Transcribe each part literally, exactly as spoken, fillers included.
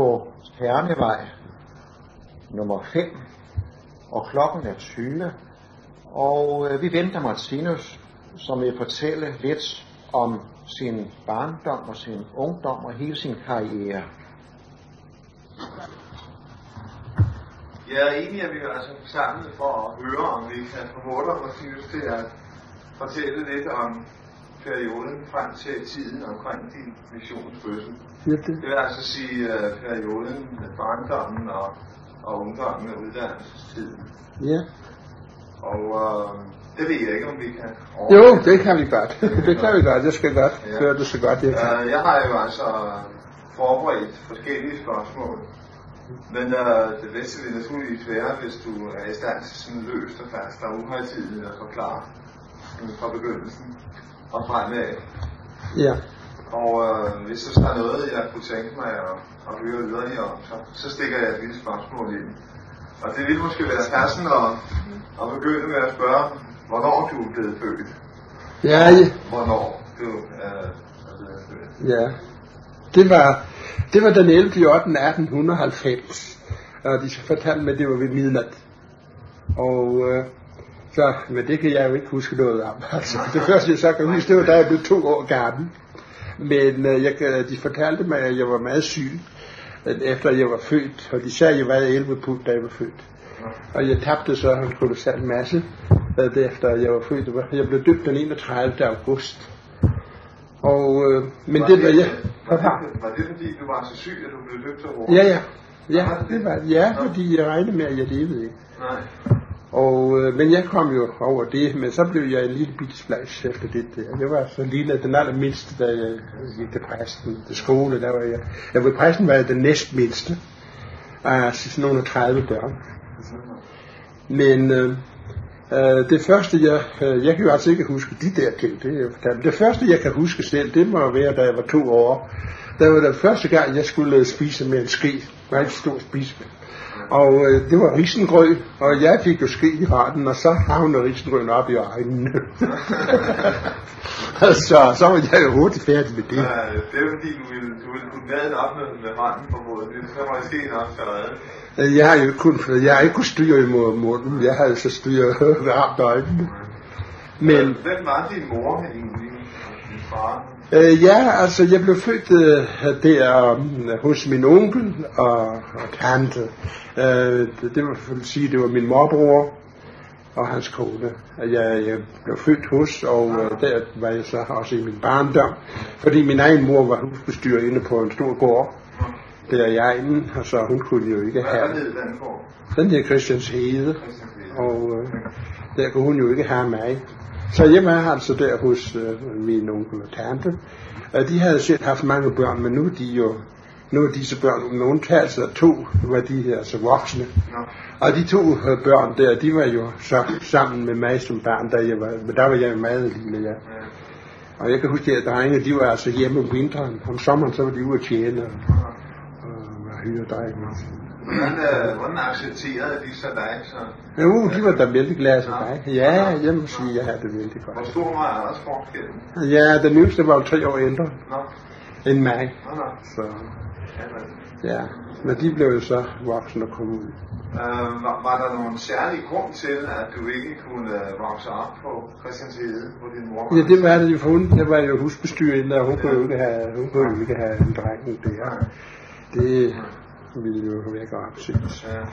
på Hernevej nummer fem, og klokken er tyve, og øh, vi venter Martinus, som vil fortælle lidt om sin barndom og sin ungdom og hele sin karriere. Ja, egentlig er vi altså samlet for at høre, om vi kan få dig Martinus til at fortælle lidt om perioden frem til tiden omkring din missionsfødsel. Det vil altså sige uh, perioden med barndommen og, og ungdommen og uddannelsestiden. Ja. Og uh, det ved jeg ikke, om vi kan overgå. Jo, det kan vi godt. det kan vi godt. Jeg skal godt ja. Føre det så godt, jeg kan. Uh, jeg har jo altså forberedt forskellige spørgsmål. Men uh, det bedste vil naturligvis være, hvis du er i stand til sådan løst og fast og uhøjtidigt at forklare fra begyndelsen og fremad. Ja. Og øh, hvis der er noget, jeg kunne tænke mig at, at høre yderligere om, så, så stikker jeg et lille spørgsmål ind. Og det ville måske være passende at, at begynde med at spørge, hvornår du er blevet født. Ja, ja. Hvornår du øh, er blevet født. Ja. Det var, det var den ellevte ottende atten halvfems. Og de fortalte mig, at det var ved midnat. Og øh, så, men det kan jeg jo ikke huske noget om. Altså, det første jeg så kan huske, det var da jeg blev to år gammel. Men øh, jeg, de fortalte mig, at jeg var meget syg, efter jeg var født. Og de sagde, at jeg var elleve pund, da jeg var født. Og jeg tabte så en kolossal masse, efter jeg var født. Jeg blev døbt den enogtredivte august. Og, øh, men var det, det var jeg... Var det, var det fordi, du var så syg, at du blev døbt så hurtigt? Ja, ja. Ja, det var, ja, fordi jeg regnede med, at jeg levede ikke. Nej. Og, øh, men jeg kom jo over det, men så blev jeg en lille bitte splads efter det der. Jeg var så lille, den allermindste, da jeg gik til præsten, til skole, der var jeg. Jeg ved, præsten var jeg den næstmindste, af sådan nogle tredive børn. Men øh, øh, det første, jeg, øh, jeg kan jo altså ikke huske de der ting, det er jo fortalt. Det første, jeg kan huske selv, det må være, da jeg var to år. Der var den første gang, jeg skulle spise med en ske. Jeg var ikke stor spise med. Og øh, det var risengrød, og jeg fik jo ske i retten, og så havnede risengrøden op i øjnene. så, så var jeg jo hurtigt færdig med det. Ja, det er jo fordi, du ville, du ville kunne vade op med, med hånden på hovedet. Så var skeen op til redde. Jeg har jo kun, jeg har ikke kunnet styre imod munden. Jeg havde så styret ramt øjnene. Men, hvem var din mor egentlig? Din far? Øh, ja, altså jeg blev født øh, der øh, hos min onkel og, og tante. Øh, det, det vil sige, det var min morbror og hans kone. Jeg, jeg blev født hos, og øh, der var jeg så også i min barndom. Fordi min egen mor var husbestyrer inde på en stor gård. Der er jeg inde, og så hun kunne jo ikke have... Hvad hed den gård? Den der Christians Hede. Og øh, der kunne hun jo ikke have mig. Så jeg var altså der hos øh, min onkel og tante. Og de havde selv haft mange børn, men nu er de jo, nu er disse børn, med undtagelse af to, var de her altså voksne. Ja. Og de to øh, børn der, de var jo så sammen med mig som barn, da jeg var, men der var jeg meget lille, ja. Ja. Og jeg kan huske, at drenge, de var altså hjemme om vinteren. Om sommeren, så var de ude at tjene og, og var hyredrenge. Hvordan, øh, hvordan accepterede de så dig så? Jo, de var da vældig glade for dig. Ja, jeg må sige, jeg havde det vældig godt. Hvor stor var aldersforskellen? Ja, den yngste var jo tre år ældre end mig. Nå, nå. Så, ja, men de blev jo så voksne og kom ud. Øh, var, var der nogen særlig grund til, at du ikke kunne øh, vokse op på Christianshede, hvor din mor var? Ja, det var det jo for hun. Der var jo husbestyrende, og hun kunne jo ikke have, hun kunne jo ikke have en dreng der. Det ville jo være opsigt. Ja.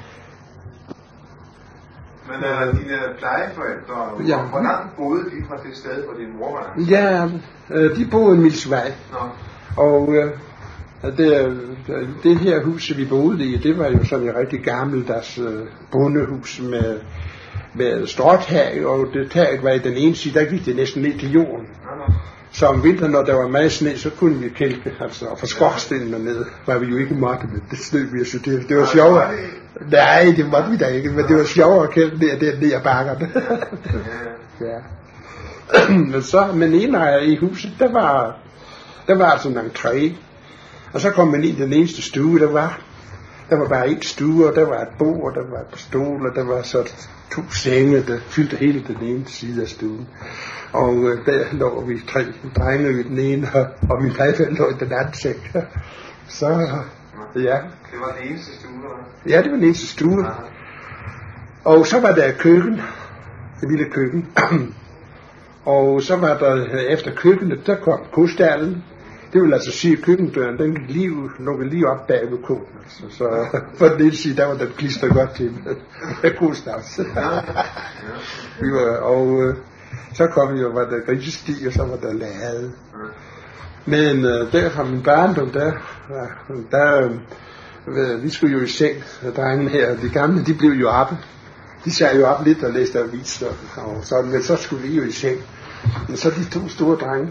Men øh, dine plejeforældre, ja. Hvor langt boede de fra det sted, hvor din mor var? Ja, øh, de boede i Milsvej. Nå. Og øh, det, det her hus, vi boede i, det var jo sådan et rigtig gammeldags øh, bondehus med, med stråtag, og det tag var i den ene side, der gik det næsten ned til jorden. Nå. Så om vinteren, når der var meget sne, så kunne vi kælke, altså, og fra skorstenen ned, var vi jo ikke måtte, men det snød vi, så det, det var sjovere. Nej, det måtte vi da ikke, men det var sjovere at kælke der, der ned ad bakkerne. Ja. Men så, men en af i huset, der var, der var altså en entré, og så kom man ind i den eneste stue, der var. Der var bare en stue, og der var et bord, og der var et par stole, og der var så to senge, der fyldte hele den ene side af stuen. Og øh, der lå vi tre drenge i den ene, og, og min plejefælde lå i den anden seng. Så, Ja. Det var den eneste stue, eller? Ja, det var den eneste stue. Ja. Og så var der køkken, det lille køkken. Og så var der efter køkkenet, der kom kostallen. Det vil altså sige, at køkkendøren, den gik lige, lukkede lige op bag ved konen. Altså. Så på den ene side, der var den klister godt til med, med kostals. Vi var, og øh, så kom jo, var der grisesti, og så var der lade. Men øh, der fra min barndom, der, der øh, vi skulle jo i seng, drengene her, de gamle, de blev jo oppe. De sad jo op lidt og læste aviser, og sådan, men så skulle vi jo i seng. Men så de to store drenge,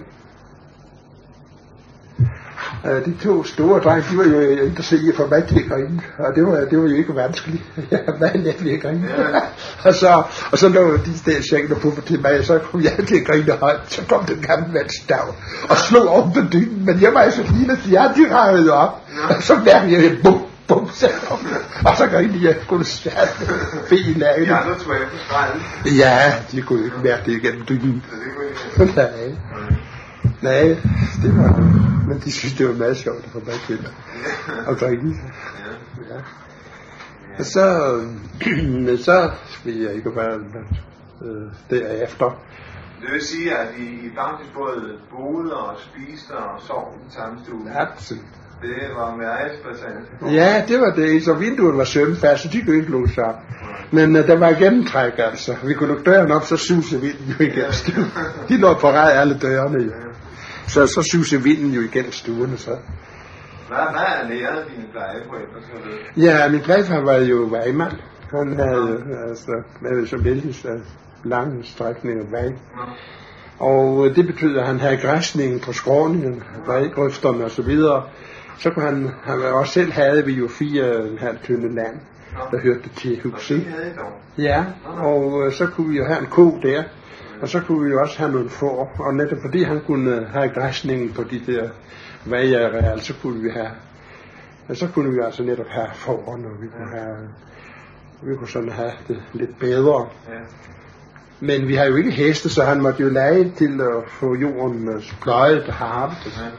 Uh, de to store drenge, de var jo interesseret i at få mig til at grine, og det var, det var jo ikke vanskeligt. Jeg var let ved at grine. og, så, og så lå de der sengen og puffer til mig, og så kom jeg til at grine højt. Så kom den gamle mand stav og slog op på dynen, men jeg var jo så lille, at jeg de rejede op, og så mærkede jeg et bum, bum, og så grinede jeg konstant ben af det. Ja, så tog jeg på stregen. Ja, de kunne ikke mærke det igennem dynen. Nej. Nej, det var det. Men de synes, det var meget sjovt at få mig til at grine. Ja. Og så, men så vil jeg ikke være øh, derefter. Det vil sige, at I, I faktisk både boede og spiste og sov i den samme stue? Absolut. Det var meget interessant. Ja, det var det. Så vinduet var sømfast, så de kunne ikke lukke sig op. Men uh, der var gennemtræk, altså. Vi kunne lukke døren op, så susede vinden jo igennem stuen. De lå på rej alle dørene jo. Så, så susede vinden jo igennem stuerne, så. Hvad, hvad er læret dine plejeforældre, så ved? Ja, min plejefar var jo vejmand. Han havde altså lavet så vældig så lange strækninger vej. Og det betød, at han havde græsningen på skråningen, vejgrøfterne og så videre. Så kunne han, han også selv havde vi jo fire og en halv tynde land, der hørte til huset. Ja, og så kunne vi jo have en ko der, og så kunne vi jo også have nogle får, og netop fordi han kunne have græsningen på de der vejareal, så kunne vi have, så kunne vi altså netop have fårene, og vi kunne have, vi kunne sådan have det lidt bedre. Men vi har jo ikke heste, så han måtte jo lege til at få jorden pløjet og harpe.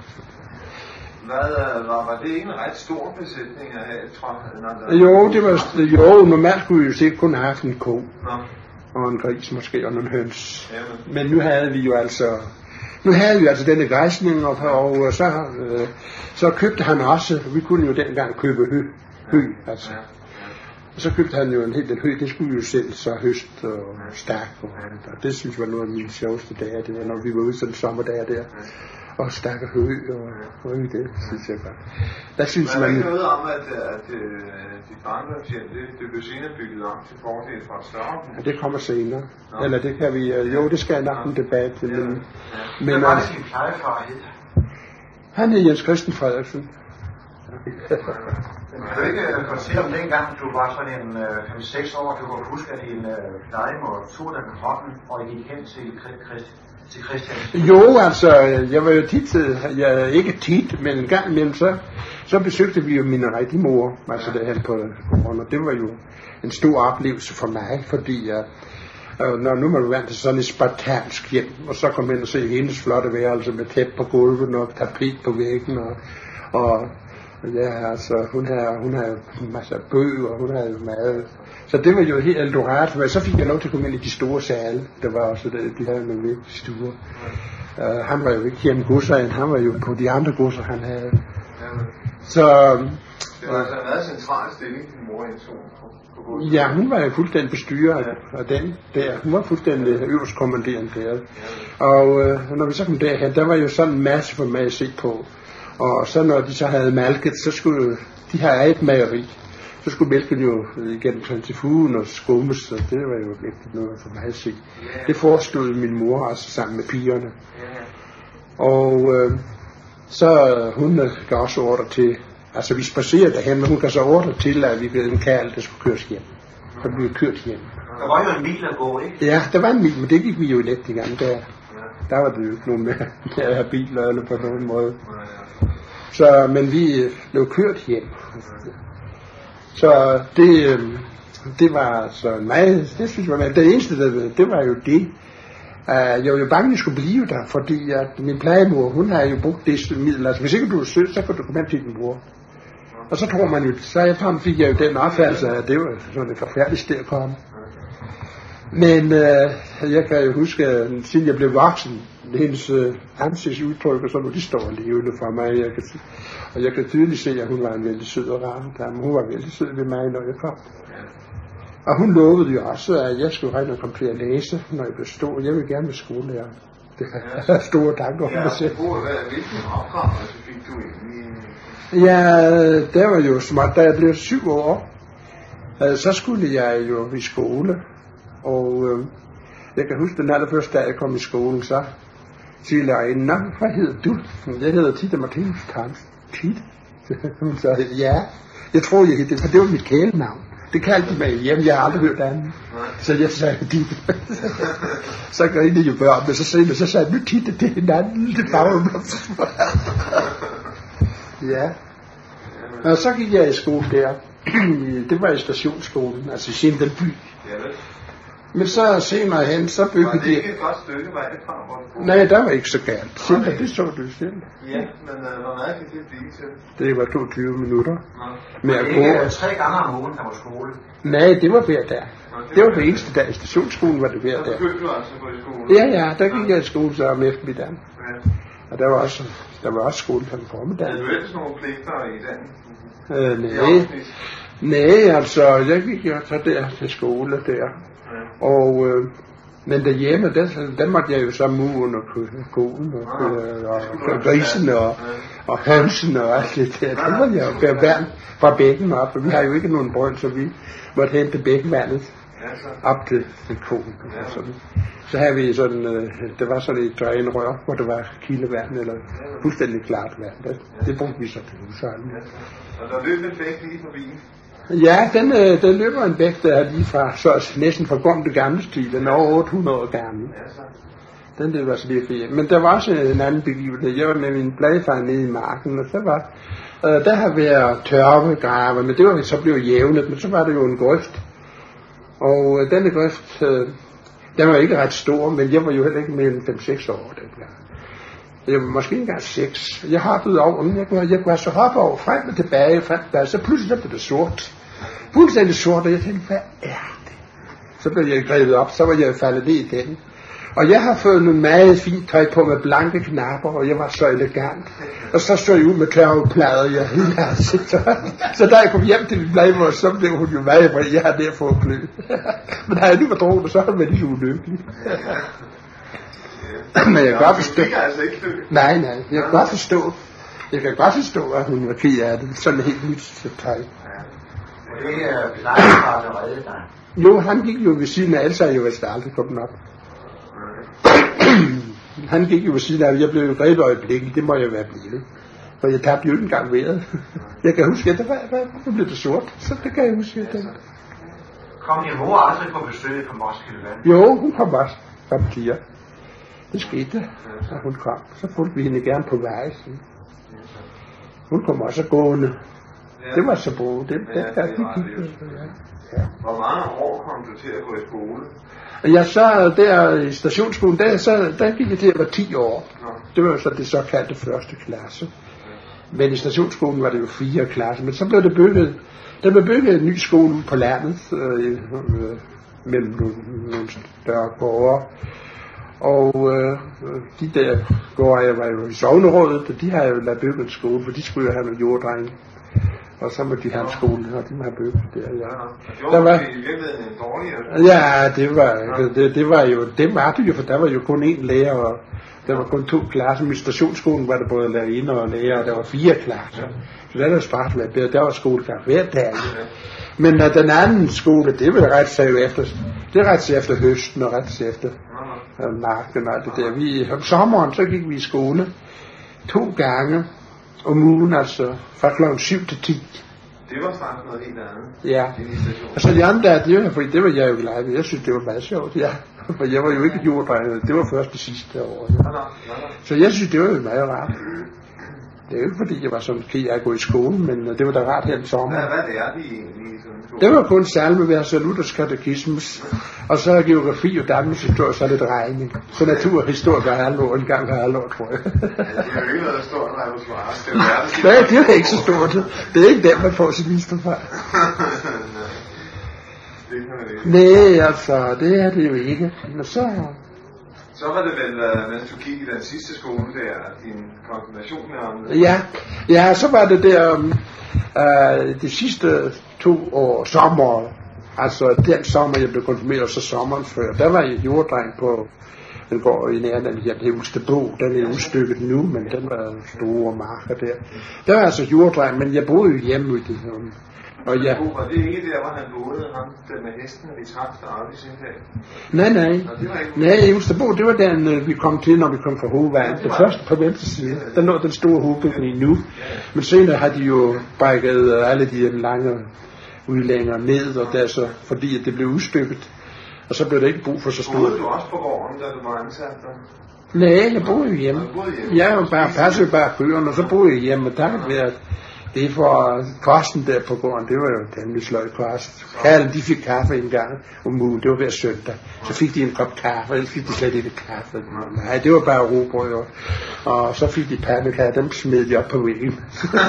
Hvad, var, var det ikke en ret stor besætning at have, tror jeg? Jo, det var, jo, normalt kunne vi jo sikkert kun have haft en ko. Nå. Og en gris måske, og nogle høns. Jamen. Men nu havde vi jo altså, nu havde vi altså denne græsning, og, og så, øh, så købte han også, vi kunne jo dengang købe hø, hø altså. Ja. Ja. Og så købte han jo en hel del hø, det skulle vi jo selv så høst og stærk, og, og det synes jeg var nogle af mine sjoveste dage, det var når vi var ude sådan en sommerdag der. Og stakke hø og hø, det synes jeg godt. Der synes man... man... Er der ikke noget om, at, at, at de barndomshjem, det, det blev senere bygget om til fordel fra et større? Ja, det kommer senere. Nå. Eller det kan vi... Jo, det skal jeg nok en debat til. Men, ja. Men hvad var det, din plejefar hed? Han hed Jens Christen Frederiksen. Men kan du ikke fortælle om dengang, du var sådan en fem seks år, du kunne huske, at din plejemor tog dig på hånden, og I gik hen til Christian? Jo, altså, jeg var jo tit, jeg, ikke tit, men en gang imellem, så, så besøgte vi jo min rigtige mor, altså derhen på gården, og det var jo en stor oplevelse for mig, fordi jeg, når nu man var vant til sådan et spartansk hjem, og så kom ind og se hendes flotte værelse med tæppe på gulvet og tapet på væggen, og, og ja, altså, hun havde, hun havde masser af bøger, og hun havde mad. Så det var jo helt eldorat, men så fik jeg lov til at komme ind i de store sale. Der var også det, de havde nogle vigtige stuer. Uh, han var jo ikke hjemme godsejen, han var jo på de andre godser, han havde. Så... Det var altså en meget central stilling, din mor indtog på godset. Ja, hun var jo fuldstændig bestyrer af den der. Hun var fuldstændig øverstkommanderende der. Og uh, når vi så kom derhen, der var jo sådan en masse for mig at se på. Og så når de så havde malket, så skulle de have eget mageri. Så skulle mælken jo igennem centrifugen og skummes, og det var jo vigtigt noget for mig at se. Det forestod min mor også sammen med pigerne. Og øh, så hun gav også ordre til, altså vi spacerede derhen, men hun gav så ordre til, at vi blev en kærl, der skulle køres hjem. Så blev vi kørt hjem. Der var jo en mil at gå, ikke? Ja, der var en mil, men det gik vi jo let i gang der. Der var det jo ikke nogen med, med at have biler eller på nogen måde. Så, men vi blev kørt hjem. Så det, det var så meget, det synes jeg var, det eneste, der, det var jo det. Uh, jeg var jo bange, at jeg skulle blive der, fordi at min plejemor, hun har jo brugt det middel. Altså hvis ikke du er sød, så kan du komme hen til din bror. Og så tror man jo, så efterhånden fik jeg jo den opfattelse af, at det var sådan et forfærdeligt sted at komme. Men øh, jeg kan jo huske, at siden jeg blev voksen, hendes øh, ansigtsudtryk og sådan noget, de står levende for mig. Jeg kan, og jeg kan tydeligt se, at hun var en vældig sød og rar dame. Hun var vældig sød ved mig, når jeg kom. Og hun lovede jo også, at jeg skulle regne og komme til at læse, når jeg blev stor. Jeg ville gerne være skolelærer. Det har jeg store tanker om mig selv. Hvilken opdragelse fik du egentlig? Ja, det var jo smart. Da jeg blev syv år, så skulle jeg jo i skole. Og øh, jeg kan huske, den allerførste dag jeg kom i skolen, så siger lærerinden, nå, hvad hedder du? Jeg hedder Tita Martinus Tans. Tita? Hun sagde, ja. Jeg tror, jeg hed det, for det var mit kælenavn. Det kaldte de mig hjemme, jeg har aldrig hørt andet. Så jeg sagde, Tita. Så grinede jo børn, men så sagde så sagde nu Tita, det er hinanden, det farver. Ja. Og så gik jeg i skole der. Det var i stationsskolen, altså i Sindelby. Men så senere hen, så byggede de... Var det ikke et godt stykke vej fra, hvor du boede? Nej, der var ikke så galt. Sindelby, det så du selv. Ja, men uh, hvor meget kan det blive til? Det var toogtyve minutter. Men det ikke uh, tre gange om ugen, der var skole? Nej, det var hver dag. Det var det eneste dag. I stationsskolen var det hver dag. Så begyndte du altså på i skole? Ja, ja, der gik jeg i skole så om eftermiddagen. Og der var også, der var også skole på formiddagen. Havde du ellers nogle pligter i den? Øh, nej. Nej, altså, jeg gik jo så der til skole der. Og, øh, men derhjemme, der, der måtte jeg jo så muren og konen og, og, og, og grisen og, og hønsen og alt det der. Der måtte jeg jo bære vand fra bækken op, for vi har jo ikke nogen brønd, så vi måtte hente bækkenvandet op til konen. Så havde vi sådan, øh, det var sådan et drænrør, hvor der var kildevand eller fuldstændig klart vand. Det, det brugte vi så til husholdning. Og der løb en bæk lige forbi? Ja, den, øh, den løber en bæk, der er lige fra, så næsten fra Gom det gamle stil, den er over otte hundrede år gammel. Den løber så lige fint. Men der var også en anden begivenhed. Jeg var med min bladfar nede i marken, og så var, øh, der har været tørvegrave, men det var så blev jævnet, men så var det jo en grøft. Og øh, denne grøft, øh, den var ikke ret stor, men jeg var jo heller ikke mere end fem seks år dengang. Jeg var måske ikke engang seks. Jeg hoppede over den. Jeg kunne, jeg kunne så hoppe over frem og tilbage, frem og tilbage. Så pludselig så blev det sort. Fuldstændig sort, og jeg tænkte, hvad er det? Så blev jeg grebet op, så var jeg faldet ned i den. Og jeg har fået noget meget fint tøj på med blanke knapper, og jeg var så elegant. Og så stod jeg ud med tørveplader, jeg helt ansigtet. Så da jeg kom hjem til min bladmor, så blev hun jo meget vred, jeg har der fået klø. Men da jeg lige var droget, så var det lige så ulykkelig. Men jeg kan godt forstå. Nej, nej, jeg kan godt forstå. Jeg kan godt forstå, at hun var ked af det. Sådan helt nyt tøj. Det er belejningsfart at redde dig. Jo, han gik jo ved siden af, ellers er jeg jo vist aldrig kommet op. Han gik jo ved siden af, jeg blev jo grebet øjeblikket, det må jeg være blevet. For jeg tabte jo ikke engang vejret. Jeg kan huske, at det var, hvad blev det sort, så det kan jeg huske. At det... Kom din mor aldrig på besøg på Moskildevand? Jo, hun kom også fra Tier. Det skete, da hun kom. Så fulgte vi hende gerne på vej. Hun kom også gående. Det var så bro. Det, det, der, det gik. Ja. Hvor mange år kom du til at gå i skole? Jeg så der i stationsskolen, der, så, der gik jeg til at være ti år. Det var så det såkaldte første klasse. Men i stationsskolen var det jo fire klasser. Men så blev det bygget, der blev bygget en ny skole på landet, øh, øh, mellem nogle, nogle større gårde. Og øh, de der gårde, jeg var jo i sognerådet, og de har jo lavet bygget en skole, for de skulle jo have nogle jorddrenge. Og så må de have en skole, og de må have bygget der, ja. Der var i virkeligheden en dårligere. Ja, det var, det, det var jo, det var det jo, for der var jo kun én lærer, og der var kun to klasser. I stationsskolen var der både lærerinde og lærer, og der var fire klasser. Så der var sparslet bedre, der var skolegang hver dag. Men uh, den anden skole, det var ret sig efter, det ret sig efter høsten, og ret sig efter uh, marken og alt det der. Vi, om sommeren, så gik vi i skole to gange om ugen, altså fra klokken syv til ti. Det var faktisk noget helt andet. Ja, og så de andre der, det var, fordi det var jeg jo glad ved. Jeg synes, det var meget sjovt, ja. For jeg var jo ikke jorddreng, det var først det sidste år. Ja. Så jeg synes, det var jo meget rart. Det er jo ikke fordi, jeg var sådan ked af at gå i skole, men det var da rart her i sommer. Hvad, hvad lærte I egentlig i sådan en skole? Det var kun salmevers og Luthers katekismus, og så geografi og Danmarks historie, så lidt regning. Så naturhistorie var halvår, en gang hver halvår, tror jeg. Ja, det er jo ikke noget stort repertoire. Det er jo verdens. Nej, det er ikke så stort. Det er ikke der, man får sin visdom fra. Det kan man ikke. Nej, altså, det er det jo ikke. Men så... Så var det vel, mens du gik i den sidste skole der, din konfirmation om... Ja, ja, så var det der øh, de sidste to år, sommer, altså den sommer, jeg blev konfirmeret, så sommeren før, der var jeg jorddreng på, den går i nærheden af den her Ulstebro, den er udstykket nu, men den var store marker der. Der var altså jorddreng, men jeg boede jo hjemme i det her. Og ja. Og det er ikke der, hvor han boede, ham der med hesten, vi trak deroppe i sin dag? Nej, nej. Nej, i Ulstebro, det var den, vi kom til, når vi kom fra hovedvejen. Det første på venstre side, der lå den store hovedbygning nu. Men senere har de jo brækket alle de lange udlænger ned, og der så, fordi det blev udstykket. Og så blev der ikke brug for så store. Boede du også på gården, da du var ansat der? Nej, jeg boede jo hjemme. Jeg var bare passet bare køerne, og så boede jeg hjemme, og der har været... Det er for kosten der på gården, det var jo den, vi sløj kost. Kallen, de fik kaffe en gang om ugen, det var hver søndag. Så fik de en kop kaffe, ellers fik de slet ikke kaffe. Nej, det var bare robrød. Og så fik de pandekager, dem smed de op på væggen.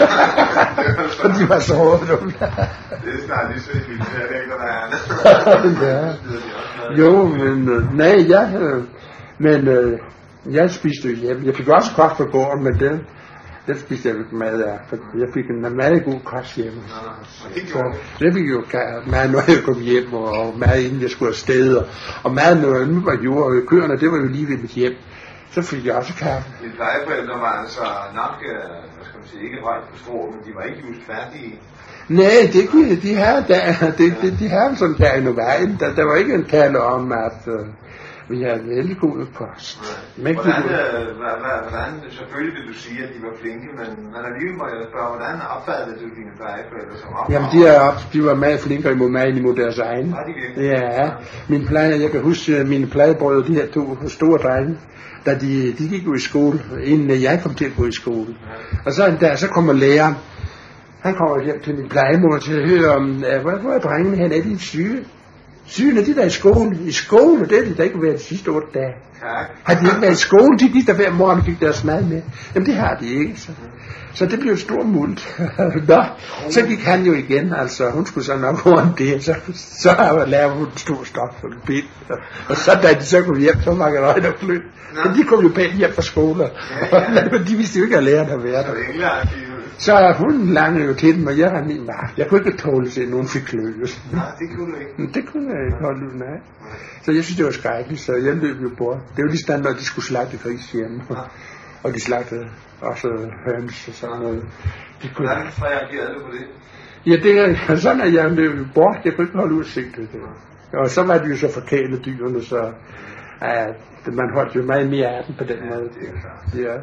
Og de var så hårde. Det er snart lige så i militæret, der er. Ja. Jo, men nej, jeg, men jeg spiste jo hjemme. Jeg fik også kost på gården, men den det spiste jeg ikke mad af, for jeg fik en meget god kost hjemme. Så det fik jo mad, når jeg kom hjem, og mad inden jeg skulle afsted, og mad, når jeg nu var jord, og køerne, det var jo lige ved mit hjem. Så fik jeg også kaffe. Mine plejeforældre var altså nok, hvad skal man sige, ikke højt på strå, men de var ikke just færdige. Nej, det kunne de her, der, de, de, de her sådan der i vejen, der, der var ikke en tale om, at uh, vi havde en vældig god kost. Men hvordan, øh, hvordan, selvfølgelig vil du sige, at de var flinke, men, men alligevel må jeg spørge, hvordan opfattede du dine plejeforældre som opdrag? Jamen, de, er, de var meget flinkere imod mig end imod deres egen. Var de virkelig? Ja, min pleje, jeg kan huske, mine plejebrødre, de her to store drenge, da de, de gik jo i skole, inden jeg kom til at gå i skole. Ja. Og så en dag, så kommer læreren, han kommer hjem til min plejemor til at høre om, hvor, hvor er drengene hen, er de syge? Syge, de der i skole. I skole, det er de der ikke været de sidste otte dage. Tak. Har de ikke været i skole? De gik der hver morgen og fik deres mad med. Jamen det har de ikke, så. Så det blev et stort mult. Nå, så gik han jo igen, altså hun skulle så nok over det, så, så har jeg lavet en stor stok for en bit. Og så da de så kom hjem, så var jeg øjne og flyt. Men de kom jo pænt hjem fra skole, men de vidste jo ikke, at læreren havde været der. Så hun langede jo til dem, og jeg rendte i mark. Jeg kunne ikke tåle at se, at nogen fik kløs. Nej, det kunne du ikke. Det kunne jeg ikke holde ud, nej. Så jeg synes, det var skrækkeligt, så jeg løb jo bort. Det var lige sådan, når de skulle slagte gris hjemme. Og de slagtede også høns og sådan noget. De kunne... Hvordan reagerede du på det? Ja, det er sådan, at jeg løb bort. Jeg kunne ikke holde ud at se det. Og så var de jo så forkælet dyrene, så at man holdt jo meget mere af dem på den måde. Det er klart. Ja.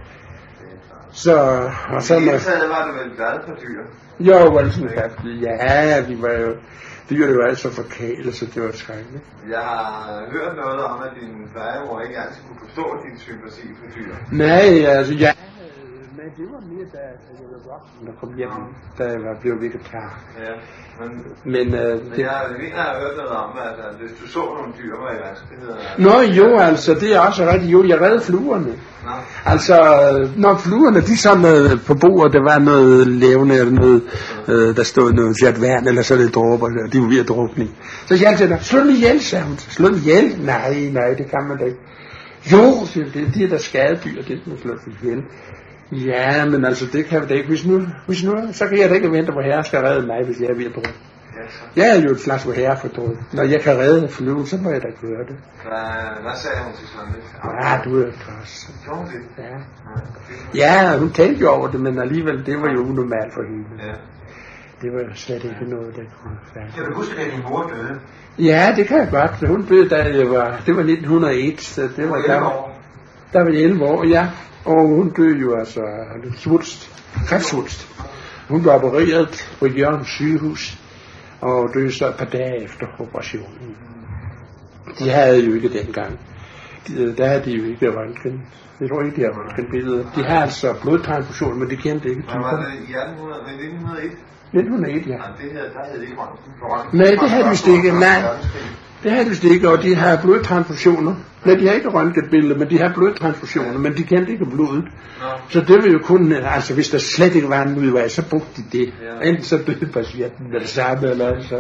Så, og så... I hele taget var du vel glad for dyr? Jo, altså, ja, vi var jo... Dyrene var altså forkælet, så det var skrækkeligt. Jeg har hørt noget om, at din plejemor ikke altid kunne forstå din sympati for dyr. Nej, altså, ja. Men det var mere, da jeg var voksen, der kom hjem, da jeg var blevet vegetar. Ja, men, men, øh, men jeg mener, jeg har hørt noget om, at, at hvis du så nogle dyr, var i vanskeligheder. Nå jo, altså, det er også rigtigt. Jo, jeg redde fluerne. Nå. Altså, når fluerne, de sådan øh, på bordet, der var noget levende, eller noget, øh, der stod noget fjert vand, eller så lidt dråber, og de var ved at drukne. Så jeg altid, slå dem ihjel, sagde hun. Slå dem ihjel? Nej, nej, det kan man da ikke. Jo, det, de er der skadedyr, det er slå dem ihjel. Ja, men altså, det kan vi da ikke. Hvis nu, hvis nu, så kan jeg da ikke vente på, at herre skal redde mig, hvis jeg er ved at drukne. Jeg er jo et slags herre for drød. Når jeg kan redde flyven, så må jeg da gøre det. Hvad, hvad sagde hun til sådan lidt? Ja, du er først. Gjorde det? Ja. Ja, hun tænkte jo over det, men alligevel, det var jo unormalt for hende. Ja. Det var jo slet ikke noget, der kunne være. Kan du huske, at din mor døde? Ja, det kan jeg godt. Hun døde, da jeg var, det var nitten hundrede og et, så det var der. Der var jeg elleve år, ja. Og hun døde jo altså af svulst, kræftsvulst. Hun blev opereret på Jørgens sygehus, og døde så et par dage efter operationen. De havde jo ikke dengang de, der er de jo ikke røntgen. Jeg tror ikke, de har røntgenbilleder. De har altså blodtransfusion, men de kendte ikke. Hvad var det i nitten hundrede og et? nitten hundrede og et, ja. Ja, det her, der havde de ikke røntgen. Nej, det havde de vist ikke. Nej, det havde de vist ikke, og de har blodtransfusioner. Nej, de har ikke røntgenbilleder, men de har blodtransfusioner, men de kendte ikke blodet. Så det var jo kun, altså hvis der slet ikke var en udvej, så brugte de det. Enten så døde patienten med det samme, eller så.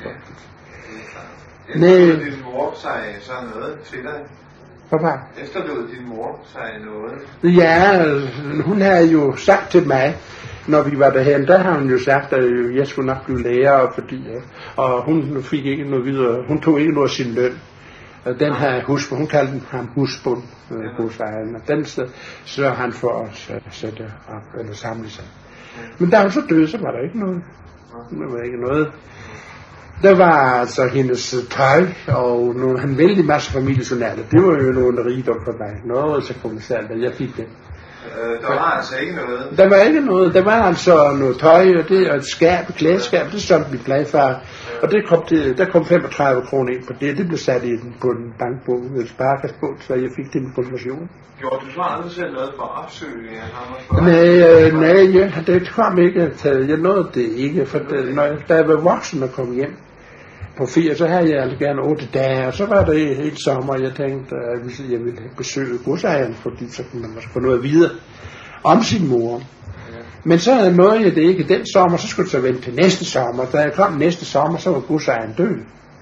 Nej. Din mor sig så noget til dig? Papa? Efterlod din mor sig noget? Ja, hun havde jo sagt til mig, når vi var derhen, der har hun jo sagt, at jeg skulle nok blive lærer, fordi, og hun fik ikke noget videre, hun tog ikke noget af sin løn. Den her husbund, hun kaldte ham husbund hos ejeren, og den sørger han for at sætte op, eller samle sig. Men da hun så døde, så var der ikke noget. Der var ikke noget. Der var altså hendes tøj, og nogle, han vældig masse familiejournaler. Det var jo nogle rigdom for mig. Noget så kommercielt, at jeg fik det. Øh, der var altså ikke noget? Der var ikke noget. Der var altså noget tøj, og, det, og et skab, et klædeskab. Det solgte min plejefar. Og det kom til, der kom femogtredive kroner ind på det. Det blev sat i den, på en bankbog, en sparekassebog, så jeg fik den information. Gjorde du så aldrig selv noget for at opsøge ham? Nej, øh, nej, ja, det kom ikke. Jeg nåede det ikke, for det, når jeg, da jeg var voksen og kom hjem på fire, så havde jeg altså gerne otte dage, og så var det helt sommer, og jeg tænkte, at jeg ville besøge godsejeren, fordi så kunne man få noget videre om sin mor. Men så nåede jeg det ikke den sommer, så skulle jeg så vente til næste sommer. Da jeg kom næste sommer, så var godsejeren død.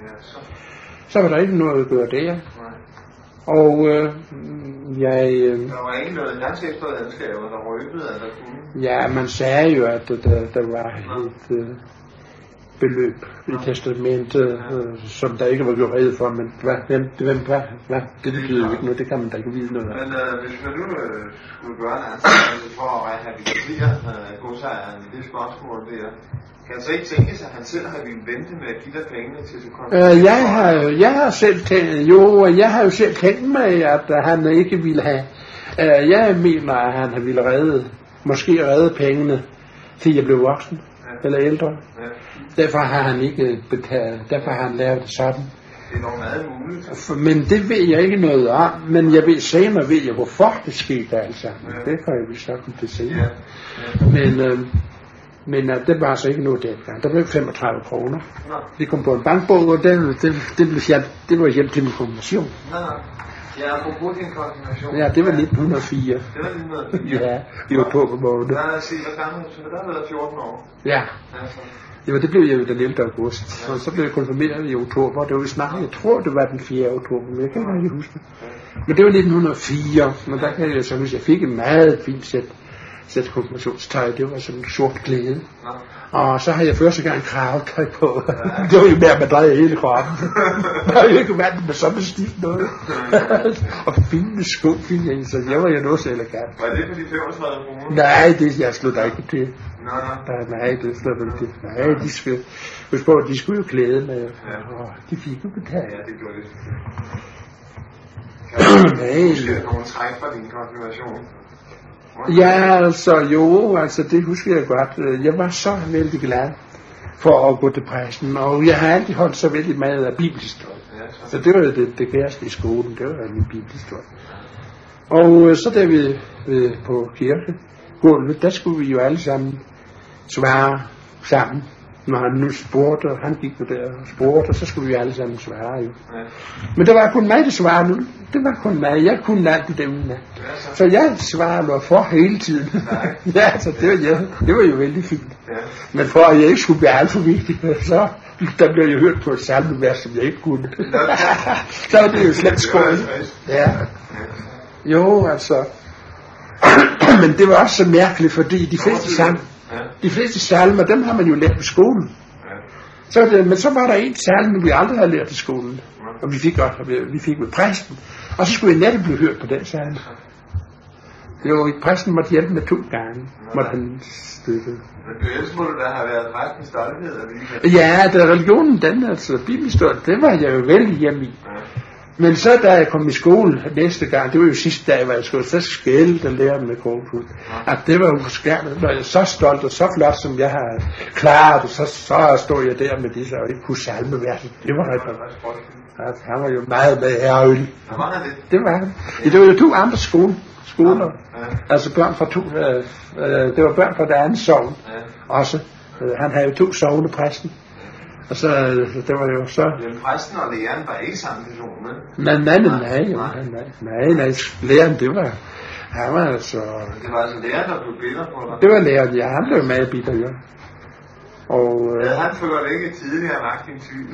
Så var der ikke noget at gøre der. Og øh, jeg... Øh, der var ikke noget landsefterladenskaber, der røbede, eller kunne? Ja, man sagde jo, at der, der var et... Øh, beløb i testamentet, øh, som der ikke var gjort rede for, men hvad, hvem, hvem, hvad, hvad, det betyder jo ikke noget, det kan man da ikke vide noget af. Men øh, hvis man nu øh, skulle gøre en ansættelse for at rehabilitere øh, godsejeren i det spørgsmål der, kan han så ikke tænke sig, at han selv har ville vente med at give dig pengene til du kommer? Øh, jeg, har, jeg har selv tænkt, jo, jeg har jo selv tænkt mig, at han ikke ville have, øh, jeg mener, at han ville redde, måske redde pengene, til jeg blev voksen, ja. Eller ældre. Ja. Derfor har han ikke betalt, derfor har han lavet det sådan. Det er nok meget muligt. Men det ved jeg ikke noget om, men jeg ved senere, ved jeg, hvorfor det skete altså. Ja. Det kan jeg vist nok til senere. Ja. Ja. Men, øh, men øh, det var altså ikke noget dengang. Der blev femogtredive kroner. Ja. Det kom på en bankbog, og det, det, det, blev hjælp, det var hjælp til min konfirmation. Ja. Ja, apropos din konfirmation. Ja, det var nitten hundrede og fire. Det var nitten hundrede og fire? Ja, i oktober måned. Der er set, hvor gammel du der har været fjorten år. Ja. Altså. Ja, det blev jeg jo den ellevte august, ja. Og så blev jeg konfirmeret i oktober. Det var jo snart, jeg tror det var den fjerde oktober, men jeg kan ikke huske det. Men det var nitten hundrede og fire, men der kan jeg så, hvis jeg fik en meget fint sæt, sæt konfirmationstøj, det var sådan en sort klæde. Ja. Og så har jeg første gang kravetøj på. Ja. Det var jo mere med dig hele kroppen. Der var jo ikke vant med sådan stift noget. Og fine sko, fine, så jeg var jo noget så elegant. Var det for de femogtredive kroner? Nej, det jeg slog da ikke til. Nej, nej. Nej, det slår vel til. Nej, de skulle, husk på, de skulle jo klæde med, ja. Og de fik jo betalt. Ja, det gjorde det. Kan du huske nogle træk fra din konfirmation? Ja, altså jo, altså det husker jeg godt. Jeg var så vældig glad for at gå til præsten, og jeg har altid holdt så vældig meget af bibelhistorie. Ja, så. så det var det, det kæreste i skolen, det var min bibelhistorie. Og så da vi øh, på kirkegulvet, der skulle vi jo alle sammen svare sammen. Når han nu spurgte, og han gik jo der og spurgte, og så skulle vi alle sammen svare jo. Ja. Men der var kun mig, der svarede nu. Det var kun mig. Jeg kunne altid dem. Ja, så. så jeg svarede mig for hele tiden. Ja, så det var, ja, det var jo vældig fint. Ja. Men for at jeg ikke skulle blive alt for vigtig, så der blev jeg hørt på et salmevers, som jeg ikke kunne. Så var det jo slet skåret. Ja. Jo, altså. Men det var også så mærkeligt, fordi de fleste sammen. Ja. De fleste salmer, dem har man jo lært på skolen. Ja. Så det, men så var der en salme, vi aldrig havde lært i skolen. Ja. Og vi fik også, vi fik med præsten. Og så skulle vi netop blive hørt på den salme. Det var jo, præsten måtte hjælpe med to gange. Ja. Måtte han støtte. Men du ellers må der have været præstens stolthed. Ja, da religionen, den altså, bibelhistorien, det var jeg jo vældig hjemme i. Ja. Men så da jeg kom i skole næste gang, det var jo sidste dag, hvor jeg skulle, så skældte læreren med kongefuld. At det var jo forskærmet, når jeg er så stolt og så flot, som jeg har klaret det, så, så stod jeg der med disse, og ikke kunne salmeverset. Det var rigtig altså, han var jo meget med herøl. Det var han. Det var jo to andre skole, skoler. Altså børn fra to, øh, øh, det var børn fra det andet sogn også. Øh, han havde jo to sognepræsten. Og så, det var jo så... Men præsten og læreren var ikke samme person, men... Nej, nej, nej, nej, nej, nej, nej, læreren, det var... Han var altså... Det var altså læreren, der blev billeder på dig? Det var læreren, ja, han blev med i bitter, ja. Og... Havde han ført ikke tidligere lagt din tvivl?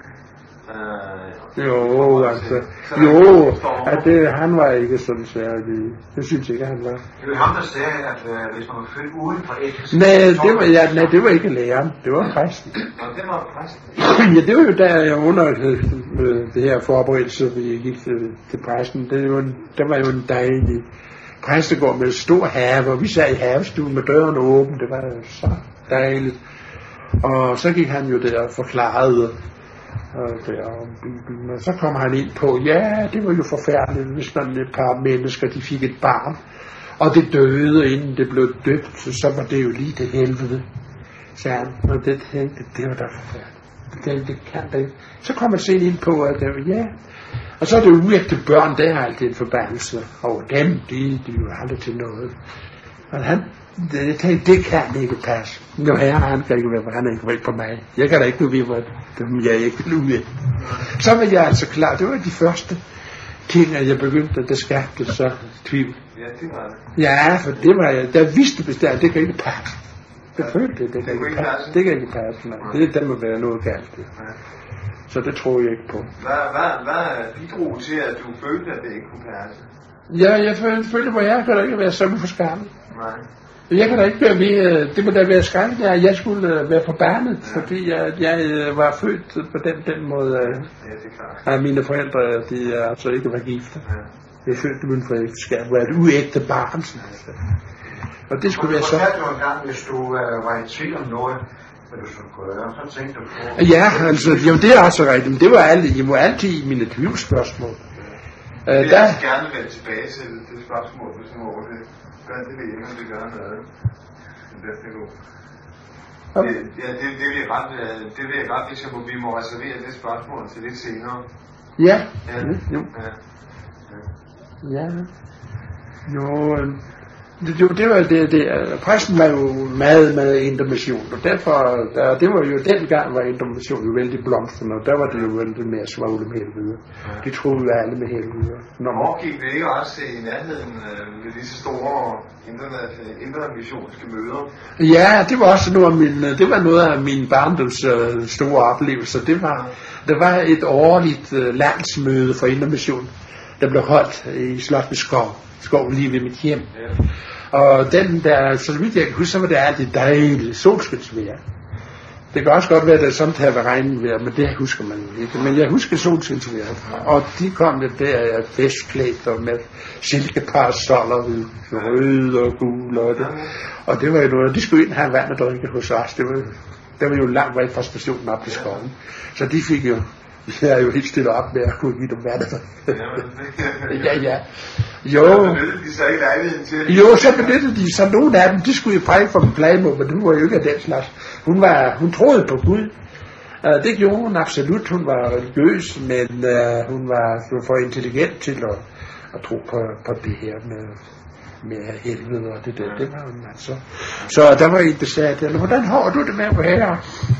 Uh, jo, altså, jo, at det, han var ikke sådan særlig, det synes jeg ikke, han var. Det var ham, der sagde, at uh, hvis man var født uden for ægteskab... Nej, det var, ja, nej, det var ikke læreren, det var præsten. Nå, det var præsten? Ja, det var jo da jeg under øh, det her forberedelse, vi gik til, til præsten, det var, der var jo en dejlig præstegård med en stor have, og vi sad i havestuen med døren åben, det var så dejligt. Og så gik han jo der og forklarede, og der om Bibelen, og så kom han ind på, ja, det var jo forfærdeligt, hvis man et par mennesker, de fik et barn, og det døde, inden det blev døbt, så var det jo lige til helvede, sagde han, og det tænkte, det var da forfærdeligt, det tænkte, det kan det ikke. Så kom han sen ind på, at det var, ja, og så er det uægte børn, det er altid en forbandelse, og dem, de, de er jo aldrig til noget, og han, jeg tænkte, det kan ikke passe. Nå herre, han kan ikke være, for han er ikke væk på mig. Jeg kan da ikke nu vide, hvad jeg ikke vil ud. Så var jeg altså klar. Det var de første ting, at jeg begyndte, at det skabte så tvivl. Ja, det var det. Ja, for det var jeg. Der vidste bestemt, det kan ikke passe. Jeg følte det, det kan ikke passe. Det kan ikke passe, nej. Det, der må være noget galt. Så det tror jeg ikke på. Hvad, hvad, hvad bidrog til, at du følte, at det ikke kunne passe? Ja, jeg følte, følte hvor jeg kan da ikke være så uforskammet. Nej. Jeg kan da ikke være med, det må da være skræmt, at jeg skulle være forbandet, ja. Fordi jeg, jeg var født på den, den måde, ja, det er klart. At mine forældre, de altså ikke var gifte. Ja. Jeg er født uden for ægteskab, var et uægte barn. Ja. Og det skulle være så... Fortalte du en gang, hvis du uh, var i tvivl om noget, hvad du skulle gøre, så tænkte du på... Ja, altså, jo, det er også rigtigt, men det var alle, jeg var altid i mine tvivlsspørgsmål. Ja. Jeg vil uh, gerne vende tilbage til det spørgsmål, hvis du må det. Hvad det vil jeg, det gør noget. Det er god. Det, ja, det, det vil jeg ret, det vil jeg ret, hvis jeg må, vi må reservere det spørgsmål til lidt senere. Ja. Ja. Jo. Ja. Ja. Jo, det, det, det var det, det, præsten var jo meget, meget intermission, og derfor, der, det var jo dengang var intermission jo vældig blomstrende, og der var det jo vældig mere svavle med helvede. Ja. De troede jo alle med helvede. Hvor gik det ikke også i nærheden øh, med disse store intermissionske møder? Ja, det var også noget af min, det var noget af min barndoms øh, store oplevelser. Det var, der var et årligt øh, landsmøde for intermission, der blev holdt i Slottsskov, skov lige ved mit hjem. Ja. Og den der, så vidt jeg kan huske, så var det altid dejligt solskinsvejr. Det kan også godt være, at det samtidig var regnvejr, men det husker man ikke. Men jeg husker solskinsvejr. Og de kom det der festklædt og med silkeparasoller, røde og gule og det. Og det var jo noget, de skulle ind og have vand og drikke hos os. Det var, det var jo langt væk fra stationen op til skoven. Så de fik jo, jeg er jo helt stillet op med at kunne give dem vand. Ja, ja. Jo. Jo, så benyttede de, så nogle af dem, de skulle jo præge for en plejemor, men hun var jo ikke af den slags. Hun var, hun troede på Gud. Uh, det gjorde hun absolut. Hun var religiøs, men uh, hun var for intelligent til at, at tro på, på det her med, med helvede og det der. Det var hun altså. Så der var en, der sagde, hvordan har du det med at være?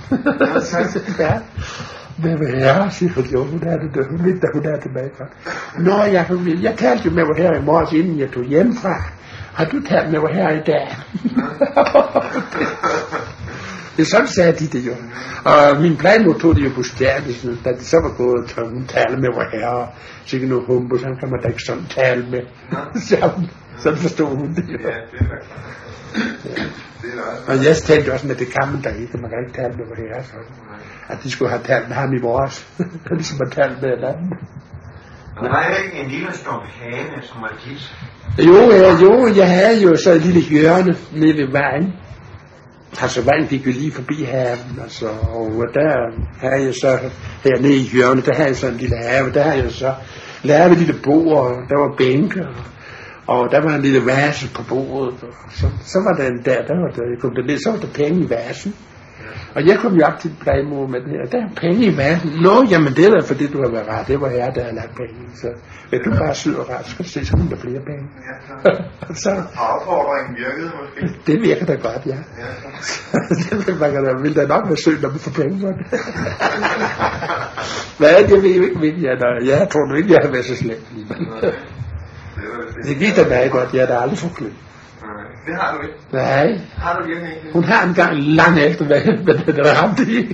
Ja. Med hvor herre, siger hun, jo, hun er det der, hun ved, da hun er tilbage fra. Nå, jeg, jeg talte jo med hvor herre i morges, inden jeg tog hjemmefra. Har du talt med hvor herre i dag? Det sådan sagde de det jo. Og min plejemor tog det jo på stjernen, da de så var gået til at tale med hvor herre. Så ikke noget humbo, så kan man da ikke sådan tale med. Sådan forstod hun det jo. Og jeg talte også med det kan man da ikke, man kan ikke tale med hvor herre sådan. At de skulle have talt med ham i morges. Ligesom at tale med en anden. Der var ikke en lille stump hane, som var dit? Jo, ja, jo, jeg havde jo så et lille hjørne nede ved vejen. Altså vejen gik jo lige forbi haven, altså, og der havde jeg så, hernede i hjørnet, der havde jeg så en lille have, der havde jeg så lavet et lille bord, og der var bænke, og, og der var en lille vase på bordet, og så, så var der en der, der var der, jeg kom derned, så var der penge i vasen. Og jeg kom jo op til plejemor med det her, der er penge i vasen. Nå, jamen det er da fordi du har været ret, det var jeg, der har lagt penge. Så hvis du bare syder og ret, skal du se, så kommer der flere penge. Ja, så. så opfordringen virkede måske. Det virker da godt, ja. Ja, så. Man kan da, vil da nok være sødt, når man får penge for det. Hvad er det, jeg ved jo ikke, hvilken jeg er. Jeg tror nu ikke, jeg har været så slemt. Det gik da meget godt, jeg har da aldrig fået klø. Det har du ikke? Nej. Har du virkelig ikke? Hun har en gang lang efter, hvad, hvad det der ramte i.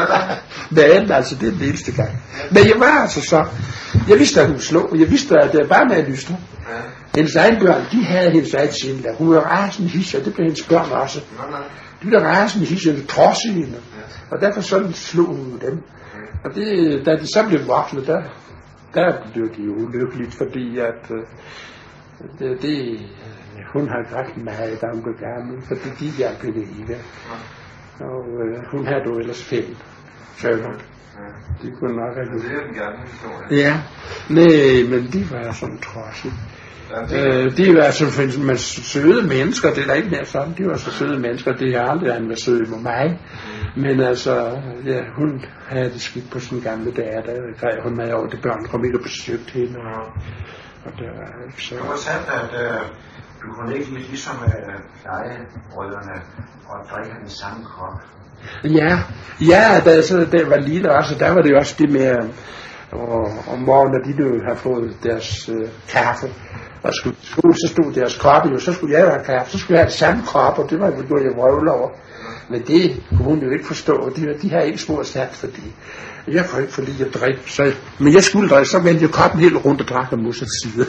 Men altså, det er den eneste gang. Men jeg var altså så, jeg vidste, at hun slog, jeg vidste, at det var med at lystre. Ja. Hendes egen børn, de havde hendes eget sind. Hun var rasende hisse, og det blev hendes børn også. De blev rasende hisse, og trodsede hende. Og derfor sådan slog hun dem. Og det, da de så blev voksne, der, der blev de jo ulykkeligt, fordi at det, det hun har grædt meget, da hun blev gammel, fordi de hjalp hende ikke. Og øh, hun havde jo ellers fem sønner. De kunne nok have gjort. Det er den gamle historie. Ja, nej, men de var sådan trodsige. Øh, de var altså man søde mennesker, det er der ikke mere sådan, de var så søde mennesker, det har aldrig han været søde med mig. Men altså, ja, hun havde det skidt på sin gamle dager, der græd hun med over, det børn kom ikke og besøgte hende. Og, og det var så... Du fortalte, at øh, du kunne ikke ligesom øh, plejebrødrene og drikke den samme kop. Ja, ja, da så det var lille også, der var det også det med, og om morgenen, når de nu har fået deres øh, kaffe, og skulle, så stod deres koppe jo, så skulle jeg have kaffe, så skulle jeg have det samme kop, og det var jo noget, jeg vrøvler over. Men det kunne hun jo ikke forstå, de, de har ikke små sat, fordi jeg kunne ikke få lige at drikke, så, men jeg skulle drikke, så vendte jeg koppen helt rundt og drak af modsat side.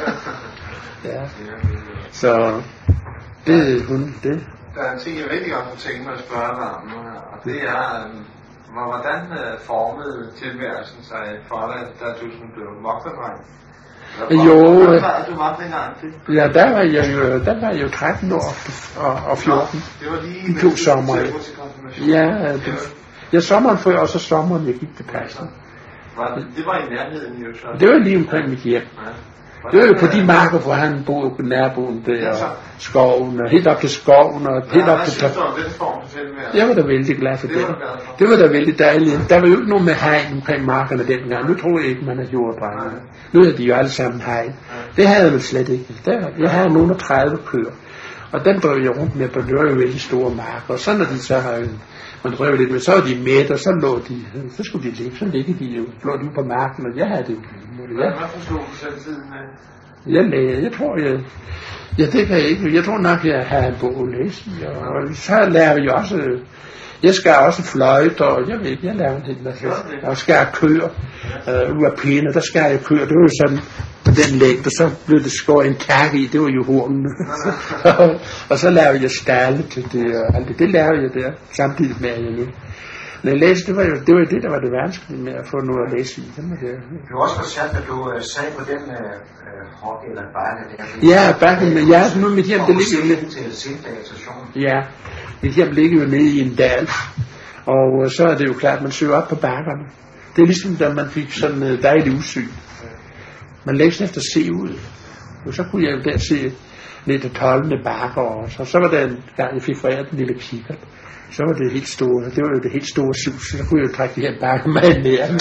Ja, så det hun, det. Der er en ting, jeg virkelig godt kunne tænke mig at spørge dig om nu her, og det er, hvordan formede tilværelsen sig for dig, da du blev voksterdreng? Jo, hvordan var du var dengang til? Ja, der var jeg jo, der var jeg jo tretten år og, og fjorten. Det var lige i to sommer. Ja, det, ja, sommeren før, og så sommeren, jeg gik til Pejsen. Det var i nærheden jo så? Det var lige omkring mit hjem. Det var jo på de marker, hvor han boede på nærboen der, og skoven, og helt op til skoven, og helt op til... Jeg var da vældig glad for det. Det var da vældig dejligt. Der var jo ikke nogen med hegn omkring markerne dengang. Nu tror jeg ikke, man har gjort drengene. Nu er de jo alle sammen hegn. Det havde man slet ikke. Der, jeg havde nogen af tredive køer, og den drev jeg rundt med, på det var jo vældig store marker. Og så når de så har... Man drev lidt med, så var de mæt, og så lå de, så skulle de ligge, så ligge de jo, lå de på marken, og jeg havde det. Hvad forstod du selv tiden med? Jeg lagde, jeg tror, jeg, ja, det kan jeg ikke, jeg tror nok, jeg havde en bog at læse, og, og så lærer vi også, jeg skal også fløjte, og jeg ved ikke, jeg laver en hel masse, og skærer køer, øh, ud af pinde, der skærer jeg køer, det var jo sådan, på den længde, så blev det skåret en kærke i, det var jo hornene. og, og så lavede jeg stalle til det, og alt det, det lavede jeg der, samtidig med, at jeg nu. Men jeg læste, det var jo det, var det der var det vanskelige med at få noget at læse i. Det var det. Du har også fortalt, at du uh, sad på den uh, hok eller bakke der. Ja, bakken, ja, nu mit hjem, det ligger jo lidt. Til sindagsstation. Ja, mit hjem ligger jo nede i en dal, og uh, så er det jo klart, at man søger op på bakkerne. Det er ligesom, da man fik sådan uh, dejlig udsyn. Man læste efter at se ud, og så kunne jeg jo der se lidt af toldende bakker, og så, så var der en gang, jeg fik foræret en lille kikkert. Så var det helt store, det var jo det helt store sus, så kunne jeg jo trække de her bakker meget nær. Ja.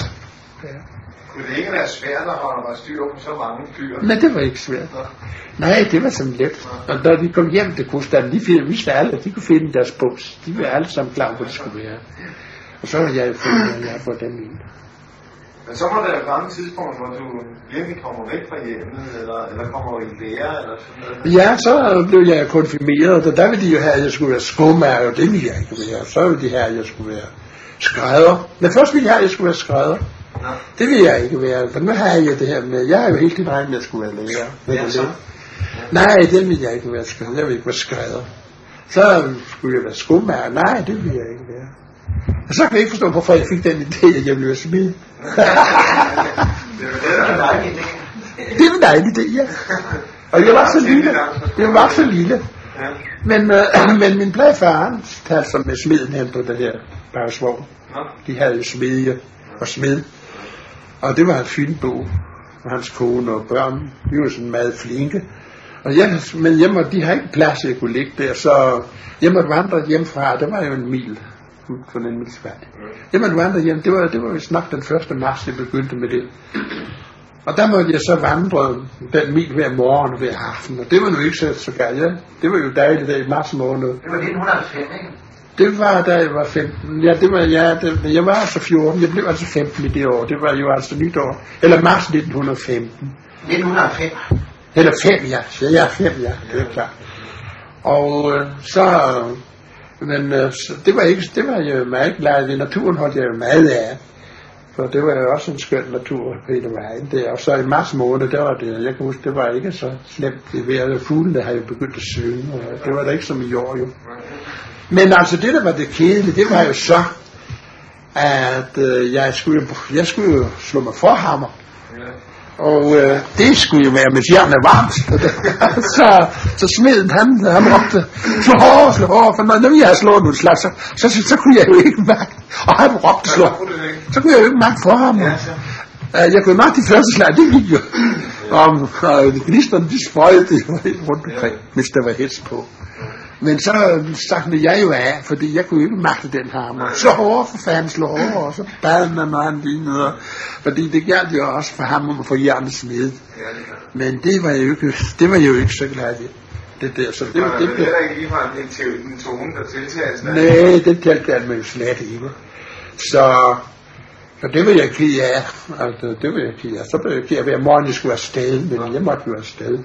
Kunne det ikke være svært at holde styr på så mange fyre? Nej, det var ikke svært. Nej, det var sådan let. Og da de kom hjem til Kostan, de vidste alle, at de kunne finde deres buks. De var alle sammen klar, hvor det skulle være. Og så var jeg jo fundet, at jeg på den ene. Men så må der jo komme et tidspunkt, hvor du virkelig kommer væk fra hjemmet, eller, eller kommer i lære, eller sådan noget. Ja, så blev jeg konfirmeret, og der ville de jo have, at jeg skulle være skomager, og det ville jeg ikke være. Så ville de have, at jeg skulle være skrædder. Men først ville jeg have, at jeg skulle være skrædder. Ja. Det ville jeg ikke være, for nu har jeg det her med, jeg er jo helt i vejen med at skulle være lærer. Ja, så. Nej, det ville jeg ikke være skrædder, jeg ville ikke være skrædder. Så skulle jeg være skomager, nej, det ville jeg ikke være. Og så kan jeg ikke forstå, hvorfor jeg fik den idé, at jeg blev smidt. Det var en dejlig idé. Det var en dejlig idé, ja. Og jeg var så lille. Jeg var så lille. Ja. Men, øh, men min pladefar, han talte så med smeden hen på det her Bagsvogn. Ja. De havde jo smedje og smed. Og det var en fynbo. Og hans kone og børn, de var sådan meget flinke. Og jeg, men hjemme, de har ikke plads, jeg kunne ligge der, så jeg måtte vandre hjemmefra. Det var jo en mil, for en mils vej. Jeg måtte vandre hjem, det var, det var jo snart den første marts, jeg begyndte med det. Og der måtte jeg så vandre den mil hver morgen og hver aften, og det var nu ikke så, så galt. Ja, det var jo dejligt der i marts måned. Det var nitten hundrede og fem, ikke? Det var da jeg var femten. Ja, det var ja, det, jeg var altså fjorten. Jeg blev altså femten i det år. Det var jo altså nytår. Eller marts nitten femten. nitten hundrede og fem. Eller fem, ja. Ja, ja, fem, ja. Det er klart. Og øh, så, men øh, så, det var ikke, det var jo meget glad i. Naturen holdt jeg jo meget af. For det var jo også en skøn natur hele vejen der. Og så i marts måned, der var det, jeg kan huske, det var ikke så slemt det vejret. Fuglene havde jo begyndt at synge, og det var da ikke som i år jo. Men altså det, der var det kedelige, det var jo så, at øh, jeg, skulle, jeg skulle jo slå mig for hammer. Og øh, det skulle jo være, mens jernet er varmt. så, så smeden, han, han råbte, slå hårdere, slå hårdere, for når, når vi havde slået nogle slag, så, så, så, så kunne jeg jo ikke mærke, og han råbte slå, så kunne jeg jo ikke mærke for ham. Uh, jeg kunne mærke de første slag, det gik jo. Og, og gnisterne, de sprøjte jo rundt omkring, mens der var hets på. Men så sagde jeg jo af, fordi jeg kunne ikke magte den hammer. Så hårdt for fanden, slå hårdere, og så bad man mig han lige ned. Fordi det galt jo også for ham om at få hjernen smidt. Men det var jo ikke, det var jo ikke så glad i. Det der, så det var det. Det er ikke ligefrem en, en tone, der tiltages. Nej, det talte jeg med slet ikke. Så, så det var jeg ked af. Altså, det var jeg ked af. Så blev jeg ked af, at morgen jeg skulle være afsted, men jeg måtte jo afsted.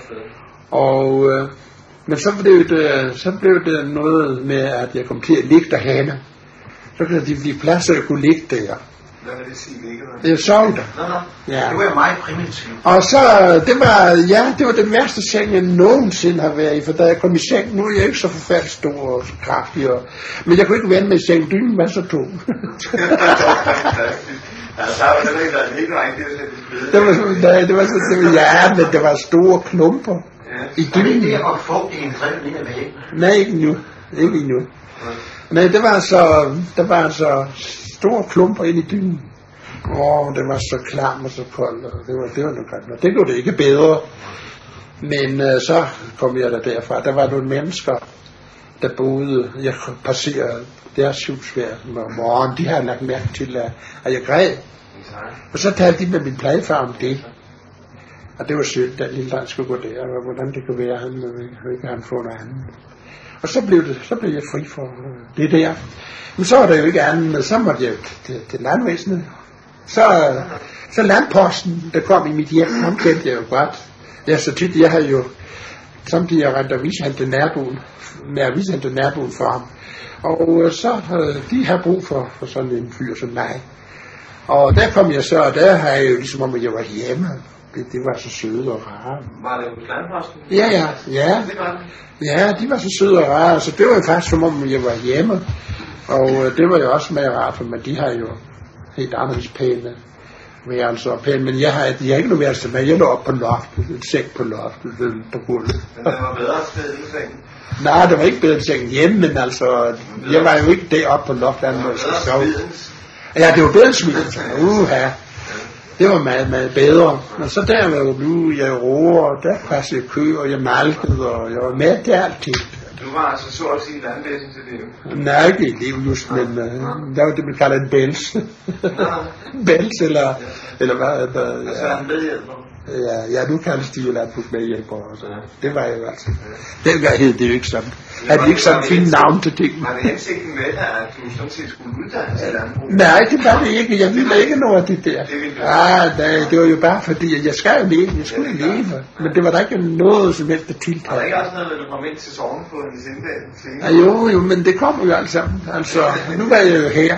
Og øh, men så blev, det, så blev det noget med, at jeg kom til at ligge derhenne. Så kunne de, de pladser, jeg kunne ligge der. Hvad vil det sige, ligge der? Det er sov der. Nå, nå. Ja. Det var jo meget primitivt. Og så, det var, ja, det var den værste seng, jeg nogensinde har været i. For da jeg kom i seng, nu er jeg ikke så forfærdeligt stor og kraftig. Og, men jeg kunne ikke vende med i seng, dynen var så tung. Altså, der var det ikke været helt vejen, det var lidt det var, nej, det var så, det var, ja, men det var store klumper. Ja. I dynen. Det er og fugt i en drift ind ad væggen. Nej, ikke nu. Ikke endnu. Nej, det var så, der var altså store klumper ind i dynen. Åh, det var så klam og så kold, og det var, det var noget grimt. Det gjorde det ikke bedre. Men øh, så kom jeg der derfra. Der var nogle mennesker, der boede, jeg passerede deres hus hver morgen. De havde lagt mærke til, at jeg græd. Og så talte de med min pladefar om det. Og det var sødt, da lille dreng skulle gå der, og hvordan det kunne være, han ikke han få noget andet. Og så blev, det, så blev jeg fri for det der. Men så var der jo ikke andet, men så måtte jeg til, til landvæsenet. Så, så landposten, der kom i mit hjem, ham kendte jeg jo godt. Jeg så tit, jeg havde jo samtidig jeg rendte og vise han til nærboen, med at vise han til nærboen for ham. Og så de har brug for, for sådan en fyr som mig. Og der kom jeg så, og der havde jeg jo ligesom om, at jeg var hjemme. Det, det var så søde og rare. Var det hos landposten? Ja, ja, ja. Det var det. Ja, de var så søde og rare, så det var jo faktisk som om, jeg var hjemme. Og øh, det var jo også meget rart, for de har jo helt anderledes pæne værelser og pæne. Men jeg har, jeg har ikke noget værelse med, jeg lå op på loftet, en seng på loftet, på gulvet. Men det var bedre sted i sengen? Nej, det var ikke bedre seng hjemme, men altså, jeg var jo ikke deroppe på loftet, hvor jeg skulle sove. Ja, det var bedre smidens. Uha. Det var meget, meget bedre. Men så der var jo nu, jeg roer, og der passede jeg kø, og jeg malkede, og jeg var med til alting. Du var altså så at sige landvæsen til det? Nej, ikke i liv just, men uh, der var det, man kalder en bæls. Bæls, eller, eller hvad? Der, altså ja. en medhjælper? Ja, ja, nu kaldes de jo landbrug medhjælper. Så. Det var jo altså. Dengang hed det jo ikke sådan. Havde de ikke sådan fine navn til tingene. Var det hensigten med dig, at du sådan set skulle uddanne til landbrug? Nej, det var det ikke. Jeg ville ikke noget af det der. Ah, nej, det var jo bare fordi, at jeg skal jo leve. Jeg skulle leve. Men det var der ikke noget som helst, der tiltalte. Var der ikke også noget, at du kom ind til Sognefoden i Sindal? Ja, jo, jo, men det kom jo alt sammen. Altså, nu var jeg jo her.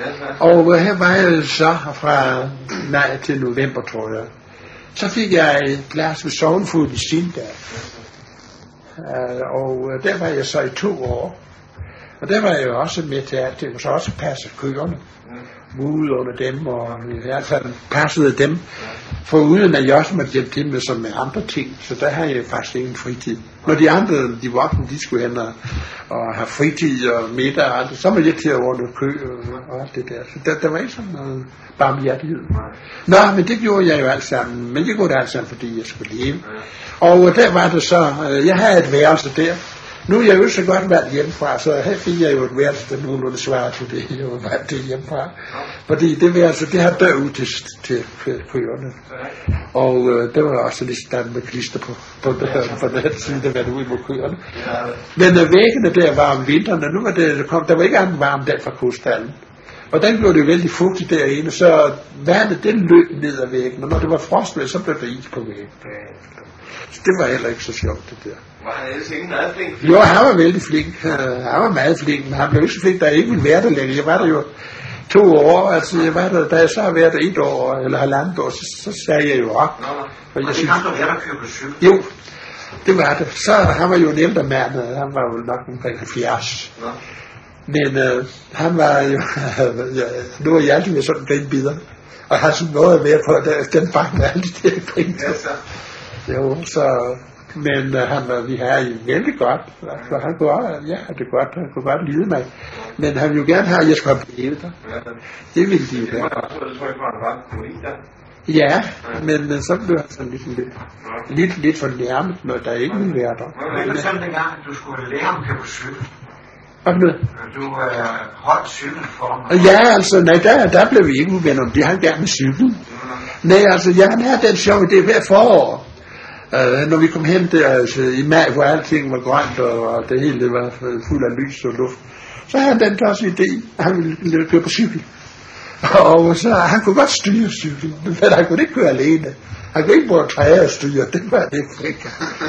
Og her var jeg så fra maj til november, tror jeg. Så fik jeg et plads ved Sognefoden i Sindal. Uh, og der var jeg så i to år. Og der var jeg jo også med til alt det, og så også passe køerne. Ude under dem, og i hvert fald passede dem. For uden at jeg også måtte hjælpe til med, som med andre ting, så der har jeg faktisk ingen fritid. Når de andre, de voksne, de skulle hen og, og have fritid og middag og alt det, så var jeg til at ordne kø og, og alt det der. Så der, der var ikke sådan noget barmhjertighed. Nå, men det gjorde jeg jo alt sammen. Men det gjorde det alt sammen, fordi jeg skulle leve. Og der var det så, jeg havde et værelse der. Nu er jeg jo så godt valgt hjemmefra, så her fik jeg jo et værelse, der nogenlunde svarer til det, jeg var valgt til hjemmefra. Fordi det værelse, det har dør ud til, til køerne. Og øh, det var også lidt stand med klister på, på, der, på den side, der var ude mod køerne. Men øh, væggene der var om vinteren, og nu var det, der, kom, der var ikke andet varmt der fra kostallen. Og den blev det veldig fugtigt derinde, så vandet den løb ned ad væggen, og når det var frostvejr, så blev der is på væggen. Så det var heller ikke så sjovt, det der. Var han ellers ikke meget flink? Jo, han var vældig flink. Uh, han var meget flink, men han blev ikke så flink, da jeg ikke ville være der længe. Jeg var der jo to år, altså jeg var der, da jeg så har været der et år, eller halvandet år, så, så sagde jeg jo op. Nå, nå. Og det kan du være, der køber cykel? Jo, det var det. Så han var jo en ældre mand, han var jo nok omkring halvfjerds. Nå. Men uh, han var jo, ja, nu er jeg altid med sådan en grinbider, og han sådan noget at være på, der, den bank med alle de der grin. Ja, så. Jo, så... Men uh, han var, vi har jo vældig godt, altså, han kunne også, ja, det godt, han kunne godt lide mig. Men han ville jo gerne have, at jeg skulle have blevet der. Det ville de jo gerne. Ja, men uh, så blev han sådan lidt, lidt, lidt, lidt fornærmet, når der ikke ville være der. Men det sådan dengang, at du skulle lære ham at cykel. Hvad med? Du øh, holdt cyklen for mig. Ja, altså, nej, der, der blev vi ikke uvenner om det, han gerne med cyklen. Nej, altså, ja, han havde den sjov idé hver forår. Uh, når vi kom hen der altså, i maj, hvor alting var grønt, og, og det hele var fuld af lys og luft, så havde han den også idé, at han ville køre på cykel. Og så han kunne godt styre cyklen, men han kunne ikke køre alene. Han kunne ikke bruge træer og styre, det var det ikke.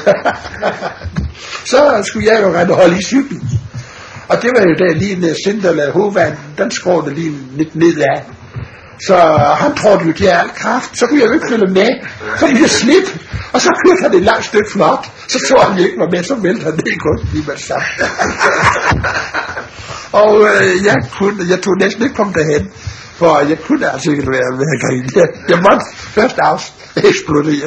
Så skulle jeg jo rette holde i cyklen. Og det var jo der lige ned Sinterlad hovedvejen, den skråede lige lidt nedad. Så han trådte jo til al kraft, så kunne jeg jo ikke følge med, så ville jeg slippe, og så kørte han et langt stykke flot, så så han ikke var med, så væltede han det kun lige med sammen. Og øh, jeg, kunne, jeg tog næsten ikke komme derhen, for jeg kunne altså ikke være med at grine. Jeg, jeg måtte først eksplodere.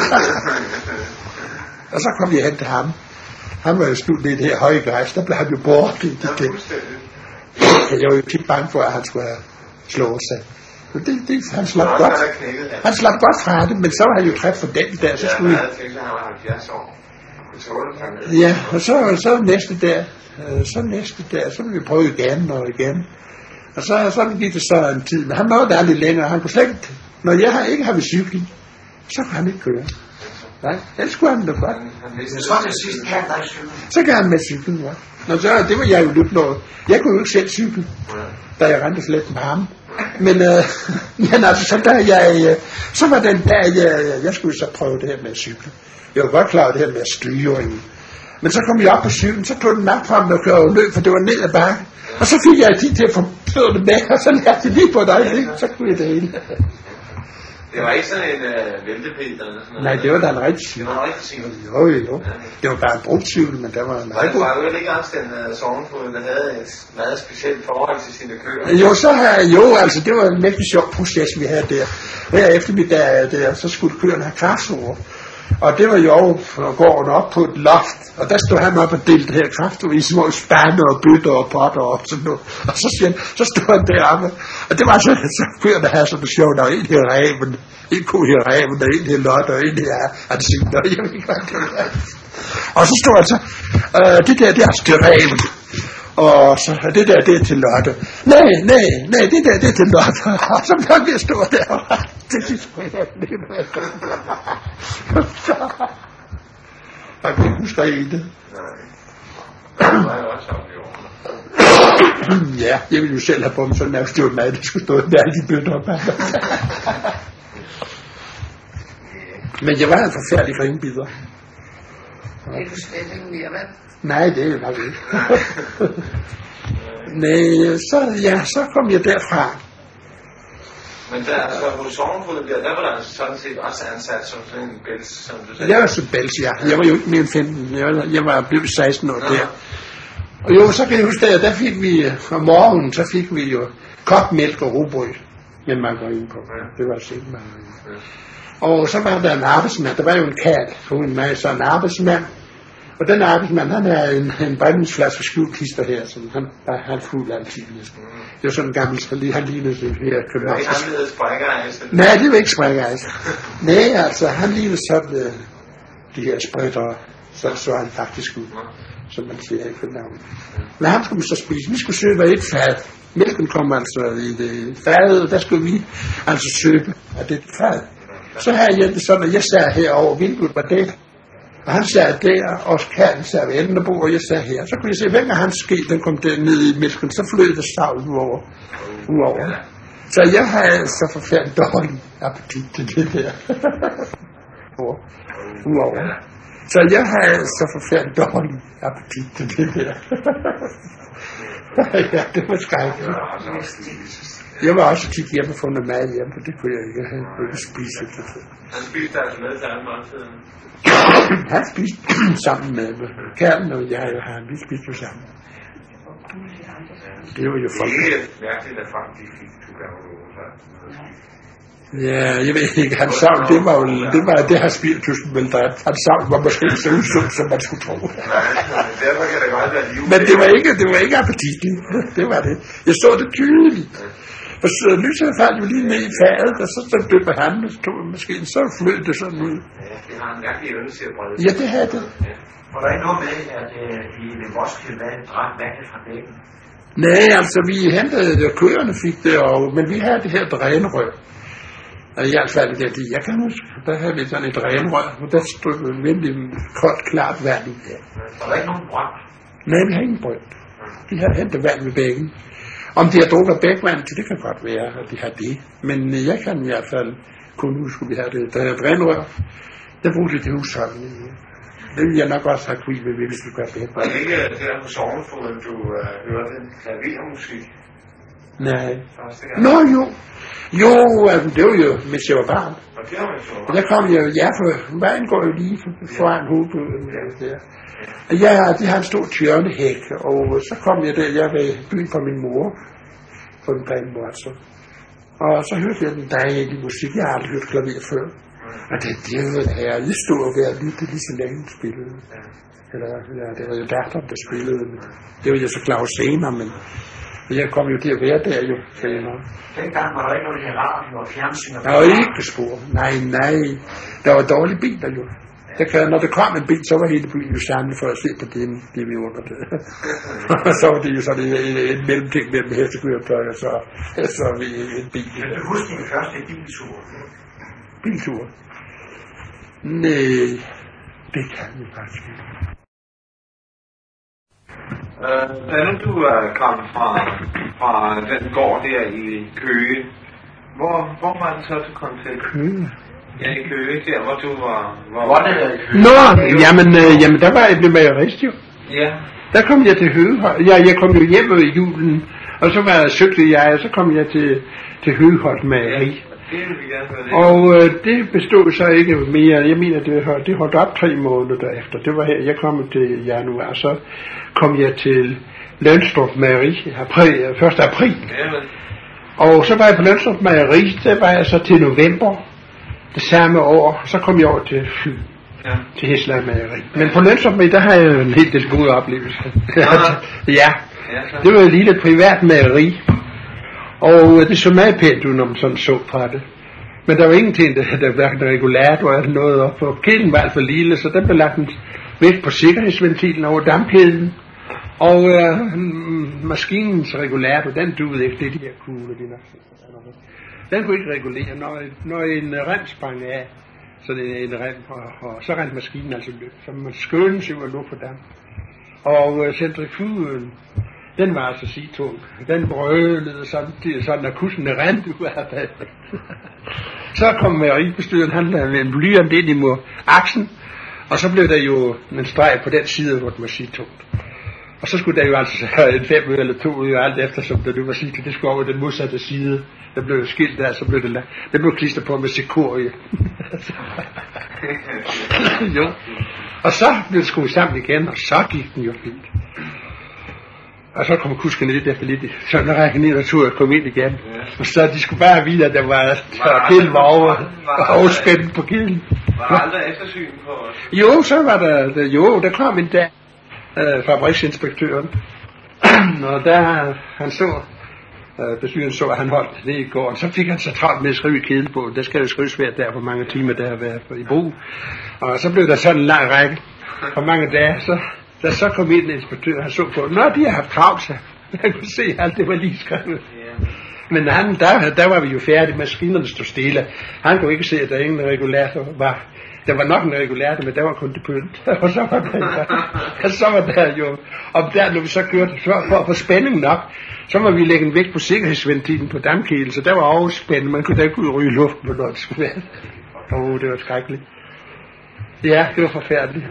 Og så kom jeg hen til ham. Han var jo slutt i det her høje græs, der blev han jo bort i det der. Jeg var jo tit bange for, at han skulle have slået sig. Det, det, han slap Nå, godt. Han slap godt fra det, men så var han jo træt for den der, så skulle jeg... Ja, han var halvfjerds år. Ja, og så, så næste der, så næste der, så ville vi prøve igen og igen. Og så sådan gik det så en tid, men han nåede der lidt længere, han kunne slet ikke, når jeg ikke har ved cykling, så kan han ikke køre. Nej, ellers skulle han da godt. Så til sidst kan han cyklen. Så kan han med cyklen, ja. Nå, så, det var jeg jo lidt noget. Jeg kunne jo ikke selv cykle, da jeg rendte slet med ham. Men, øh, men altså, så, der jeg, øh, så var den der, jeg, jeg skulle så prøve det her med at cykle. Jeg var godt klar over det her med at styre. Men så kom jeg op på cyklen, så tog den magt frem og kørte ned, for det var ned ad bakken. Og så fik jeg tid til at få det med, og så lærte jeg lige på dig, så kunne jeg det hele. Det var ikke sådan en uh, væltepeter eller sådan noget? Nej, det var da en rigtig cykel. Det var en rigtig cykel? Jo, jo. Ja. Det var bare en brugt cykel, men der var en rigtig god. Var du ikke også den uh, sovnfod, der havde et meget specielt forhold til sine køer? Jo, så har jo, altså det var en mægtig sjov proces, vi havde der. Hver eftermiddag der, så skulle køerne have kraftord. Og det var jo gården op på et loft, og der stod han op og delte det her kraftord i små spande og bøtter og potter og sådan noget. Og så, siger han, så stod han deroppe, og det var sådan, så køerne havde sådan sjovt, der var en her ræven, en ko her ræven, og en her lot, og en her ansigt, og jeg ved ikke, hvad det var. Og så stod han så, øh, det der, det er altså til ræven. Og så det der, det er til Lotte. Nej, nej, nej, det der, det er til Lotte. Og så blev vi stå der. Det synes jeg, det er noget. Jeg kan ikke huske det. Ja, jeg ville jo selv have på mig sådan, at det var mad, der skulle stå med alle de bøtter op. Men jeg var en forfærdelig grinbider. Det er du slet ikke mere, hvad? Nej, det er jo nok ikke. Nej, så, ja, så kom jeg derfra. Men der, altså, hvor du sovnfod der, der var der sådan set også ansat som sådan en bæls, som du sagde? Jeg var som bæls, ja. Jeg var jo ikke mere end femten. Jeg var, jeg var blevet seksten år der. Og jo, så kan jeg huske, at der fik vi, om morgenen, så fik vi jo kogt mælk og rugbrød med margarine på. Det var sikkert margarine. Og så var der en arbejdsmand, der var jo en kat, hun var så en arbejdsmand. Og den arbejdsmand, han er en, en brændingsflaske skjulkister her, som han, han fuld altid. Det var sådan en gammel, han lignede det her københavn. Det var ikke anderledes sprækkerejse? Nej, det var ikke sprækkerejse. Nej, altså, han lignede sådan uh, de her spritter, så så han faktisk ud, som man siger i København. Men ham skulle vi så spise. Vi skulle søbe et fad. Mælken kom altså i det fadet, og der skulle vi altså søbe af det fad. Så havde jeg det sådan, at jeg sad her over vinduet var det. Og han sad der, og katten sad ved enden af bordet, og jeg sad her. Så kunne jeg se, hver gang hans ske, den kom der ned i mælken, så flød der stavl udover. udover. Så jeg havde så forfærdeligt dårlig appetit til det der. udover. Så jeg havde så forfærdeligt dårlig appetit til det der. Ja, det var skrækkeligt. Jeg var også tit hjemme og fundet mad hjemme, for det kunne jeg ikke have. Jeg kunne spise det. Han spiste altså med til alle måltiden? Han spiste sammen med kærlen, og jeg og han, vi spiste jo sammen. Det var jo folk. Det er ikke mærkeligt, at folk de fik tuberkulose. Ja, jeg ved ikke, hans savn, det var jo, det var det her spiritusen vel dræbt. Hans savn var måske ikke så usund, som man skulle tro. Derfor kan det godt være liv. Men det var ikke, det var ikke appetitligt. Det var det. Jeg så det tydeligt. Og så lyset faldt jo lige ned i fadet, og så døbte han, og så tog måske, så flød det sådan ud. Ja, det har en mærkelig øvelse til at brede. Ja, det havde det. Var der ikke noget med, at øh, I ved Roskilde vand drak vandet fra bækken? Nej, altså vi hentede det, og køerne fik det, og, men vi havde det her drænrør. Og i hvert fald, det, jeg kan huske, der havde vi sådan et drænrør, og der stod virkelig koldt, klart vand i. Var der ikke nogen brønd? Nej, vi har ingen brønd. De havde hentet vand ved bækken. Om de har drukket bækvand, det kan godt være, at de har det. Men jeg kan i hvert fald kun huske, at vi havde det. Der er drænrør, der brugte det til husholdning. Det ville jeg nok også have kvidt ved, hvis vi gør det. Var det ikke der på sovnefoden, du uh, hørte klavermusik? Nej. Nå jo. Jo, altså, det var jo, hvis jeg var barn. Og det var jo så. Og der kom jeg jo, ja, for vejen går jo lige foran hovedbøden der. Og ja, de har en stor tjørnehæk, og så kom jeg der, jeg var i byen fra min mor, på den grimme mor, altså. Og så hørte jeg den dejlige musik, jeg har aldrig hørt klaver før. Og det djævede her, jeg stod og ved at lytte lige så længe den spillede. Eller, ja, det var jo datteren, der spillede. Det var jeg så klar senere, men jeg kom jo til at være der jo senere. Dengang var der ikke noget i radio og fjernsyn. Der var ikke spor. Nej, nej. Der var dårlige biler jo. Der kan, når der kom en bil, så var hele byen jo samlet for at se på det, det vi under det. Og så var det jo sådan en, en, en mellemting mellem hestekøretøj og så, så vi en bil. Kan du huske din første biltur? Biltur? Nej, det kan vi faktisk ikke. Uh, da nu du er kommet fra, fra den gård der i Køge, hvor, hvor var det så, du kom til? Køge? Ja, i Køge, der hvor du var... Hvor, hvor det der i Køge? Nå, jamen, øh, jamen der var jeg blevet magerist jo. Ja. Der kom jeg til Høgeholt. Ja, jeg kom jo hjem i julen, og så var jeg cyklet jeg, og så kom jeg til, til Høgeholt Mageri. Og øh, det bestod så ikke mere. Jeg mener, det, det holdt op tre måneder derefter. Det var her, jeg kom til januar, og så kom jeg til Lønstrup Mageri, april, første april. Og så var jeg på Lønstrup Mageri, der var jeg så til november det samme år. Så kom jeg over til Fyn, ja. Til Hesla Mageri. Men på Lønstrup Mageri, der har jeg en helt del gode oplevelser. Ja, det var et lille privat mageri. Og det så meget pænt ud, når man sådan så fra det. Men der var ingenting, der, der hverken regulator eller noget op. Og kæden var alt for lille, så der blev lagt en vægt på sikkerhedsventilen over dampkæden. Og øh, maskinens regulator, den duede ikke. Det er de her kugler, de nok. Den kunne ikke regulere, når, når en rem sprang af. Så det er en rem, og, og så rendte maskinen altså løb. Så man skønne sig og lå på damp. Og øh, centrifugen, den var altså sigetung. Den brølede samtidig, sådan at kussene rendte ud af det. Så kom mejeribestyreren, han lavede en blyant ind imod aksen, og så blev der jo en streg på den side, hvor den var sigetungt. Og så skulle der jo altså en fem øje eller to øje, alt efter som det var sigetungt, det skulle over den modsatte side. Der blev skilt der, så blev det la- det blev klistret på med sikorie. Jo. Og så blev det skruet sammen igen, og så gik den jo fint. Og så kom kuskerne lidt efter lidt, så når jeg ned og tog og kom ind igen. Og så de skulle bare vide, at der var, var kilden var over, var overspændt på kilden. Var der aldrig eftersyn på os? Jo, så var der, der jo, der kom en dag, øh, fabriksinspektøren. Og der han så, øh, bestyreren så, at han holdt det i går, og så fik han så travlt med at skrive i kedebogen. Der skal jo skrives hver der, hvor mange timer der har været i brug. Og så blev der sådan en lang række, for mange dage, så da så kom ind en inspektør, han så på, nå, de har haft travlt, så jeg kunne se, alt det var lige skrevet. Men han, der, der var vi jo færdige, maskinerne stod stille. Han kunne ikke se, at der ingen regulator var. Der var nok en regulator, men der var kun det pynt. Og så var der, og så var der jo, og der, når vi så kørte, så for at få spændingen op, så må vi lægge en vægt på sikkerhedsventilen på dampkælen, så der var overspændt. Man kunne da ikke ud og ryge i luften, hvor det skulle være. Åh, oh, det var skrækkeligt. Ja, det var forfærdeligt.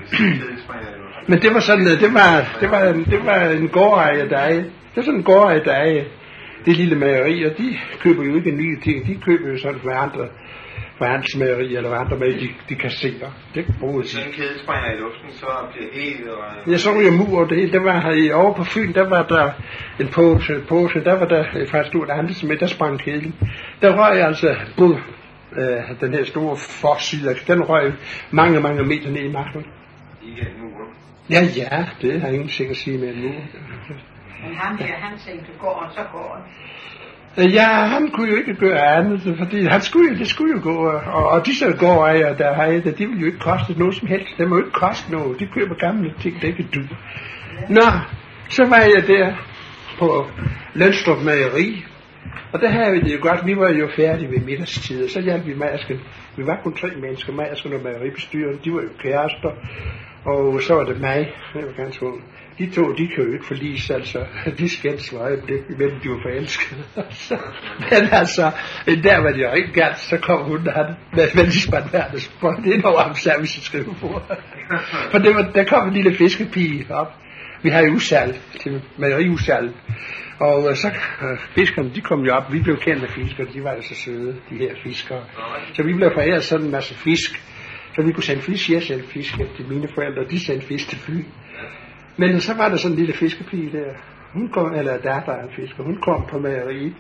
Men det var sådan, det var, det var, en, det var en gårdejer, der er. Det var sådan en gårdejer, der er. Det lille mejeri, og de køber jo ikke nye ting. De køber jo sådan for andre, for hans mejeri, eller andre med, de, de kasserer. Det kan bruges. Sådan en kæde springer i luften, så bliver helt... Og... Ja, så ryger mur over det hele. Der var her over på Fyn, der var der en pose, pose der var der fra et stort andet, med der sprang kæden. Der røg altså både øh, den her store forside, den røg mange, mange meter ned i marken. Ikke en mur. Ja, ja, det har ingen sikkert sige med en mur. Men ham her, han tænkte, går og så går han. Ja, han kunne jo ikke gøre andet, fordi han skulle, det skulle jo gå, og, og disse gårdejere, der har det, de vil jo ikke koste noget som helst. Det må jo ikke koste noget. De køber gamle ting, der ikke dyr. Nå, så var jeg der på Lønstrup Mejeri, og der havde vi det jo godt. Vi var jo færdige ved middagstid, og så hjalp vi Majersken. Vi var kun tre mennesker, Majersken og mejeribestyreren. De var jo kærester, og så var det mig, det var ganske ung. De to, de kan jo ikke forlise, altså, de skændes var øjeblik, imellem de var forelskede. Men altså, der var de jo ikke galt, så kom hun der, med de spandværende spurgt, det er noget om service skrive på. For det var, der kom en lille fiskepige op. Vi har jo usal, til mejeriusal. Og så øh, fiskerne, de kom jo op, vi blev kendt af fiskere, de var jo så søde, de her fiskere. Så vi blev foræret sådan en masse fisk, så vi kunne sende fisk, jeg sendte fisk til mine forældre, og de sendte fisk til Fyn. Men så var der sådan en lille fiskepige der, hun kom, eller datter af en fisker, hun kom på mejeriet,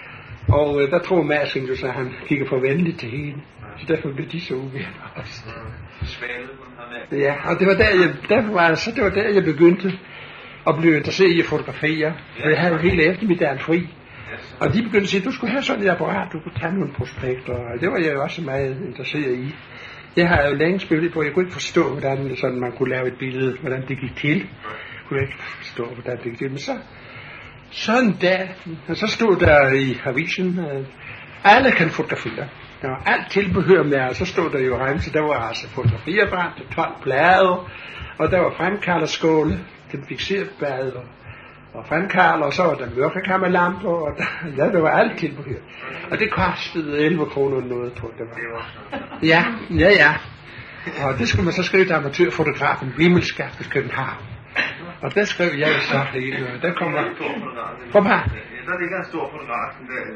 og øh, der tror Madsen jo så, at han kiggede forventeligt til hende, så derfor blev de så uvenner også. Ja, og det var der, jeg, derfor var, så det var der, jeg begyndte at blive interesseret i at fotografere, for jeg havde jo hele eftermiddagen fri, og de begyndte at sige, du skulle have sådan et apparat, du kunne tage nogle prospekter, og det var jeg jo også meget interesseret i. Jeg har jo længe spillet på, jeg kunne ikke forstå, hvordan sådan, man kunne lave et billede, hvordan det gik til. Jeg kunne ikke forstå, hvordan det gik til. Men så, sådan en dag, og så stod der i avisen, at alle kan fotografere. Der var alt tilbehør med, og så stod der jo remse, der var altså fotografiapparat, tolv plader, og der var fremkalderskåle, den fikserede bad, og, og fremkalder, og så var der mørkekammerlamper, og der, ja, der var alt tilbehør. Og det kostede elleve kroner noget på, det var. Ja, ja, ja. Og det skulle man så skrive til amatørfotografen Wimmelskaft i København. Og der skrev jeg så hele, der kommer... Kom her. Der ligger en stor fotograf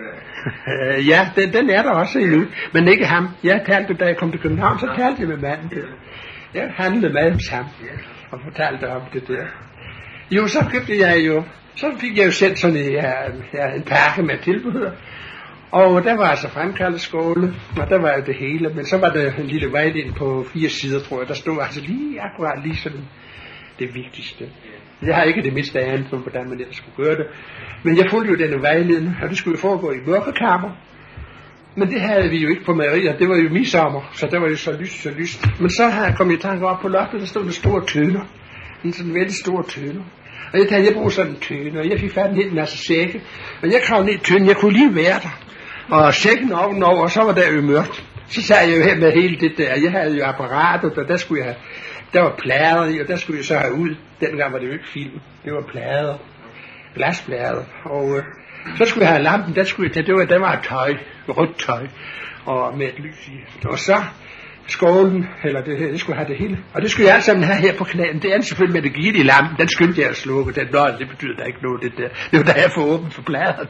der. Ja, den, den er der også endnu, men ikke ham. Jeg talte, da jeg kom til København, så talte jeg med manden der. Jeg handlede med ham sammen, og fortalte om det der. Jo, så købte jeg jo, så fik jeg jo sendt sådan en, ja, en pakke med tilbehør. Og der var altså fremkaldet skåle, og der var jo det hele, men så var der en lille vejledning på fire sider, tror jeg, der stod altså lige akkurat lige sådan det vigtigste. Jeg har ikke det mindste andet på, hvordan man ellers skulle gøre det, men jeg fulgte jo denne vejledning, og det skulle jo foregå i mørkekammer, men det havde vi jo ikke på mejerier, det var jo midsommer, så der var jo så lyst, så lyst. Men så havde jeg kommet i tanke op på loftet, der stod en store tønder, en sådan vældig stor tønder. Og jeg tænkte, jeg bruger sådan en tønder, og jeg fik fat i en masse sække, men jeg kravede ned i tønden, jeg kunne lige være der. Og sækken ovenover, og så var der jo mørkt. Så sad jeg jo her med hele det der. Jeg havde jo apparatet, og der skulle jeg have, der var plader i, og der skulle jeg så have ud. Dengang var det jo ikke film, det var plader, glasplader. Og øh, så skulle jeg have lampen, der skulle jeg, det var, der var et tøj, rødt tøj, og med et lys i. Og så skålen, eller det her, det skulle have det hele. Og det skulle jeg alt sammen have her på knæen. Det er selvfølgelig med det gik i lampen, den skyndte jeg at slukke. Den nøj, det betyder der ikke noget, det der. Det var da jeg får åbent for pladerne.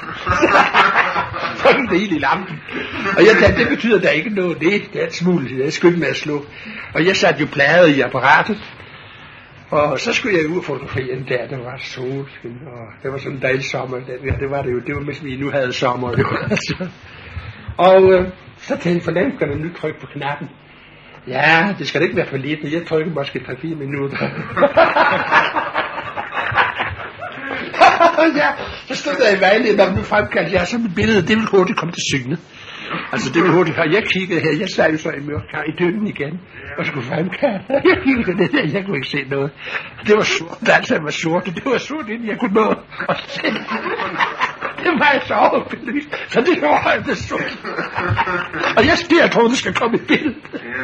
Så gik det hele i lampen. Og jeg tænkte, det betyder der ikke noget. Det, det er et smule, jeg skyndte med at slukke. Og jeg satte jo plader i apparatet. Og så skulle jeg ud og fotografere en dag, der var solskin, og det var sådan en dejlig sommer. Ja, det var det jo. Det var mens vi nu havde sommer. Jo, altså. Og øh, så tænkte jeg, for nemt kan nu trykke på knappen. Ja, det skal ikke være for lidt, men jeg trykker måske tre fire minutter. Ja, så stod der i vejledningen, der blev fremkaldt, ja, så mit billede, det ville hurtigt komme til syne. Altså det ville hurtigt, og jeg kiggede her, jeg sad jo så i mørkar i døgnen igen, og skulle fremkalde. Jeg kiggede det der, jeg kunne ikke se noget. Det var sort, altså det var sort, det var sort, inden jeg kunne nå at se. Det var jeg så overbelyst, så det var jeg det sort. Og jeg stiger, jeg tror, det skal komme i billedet.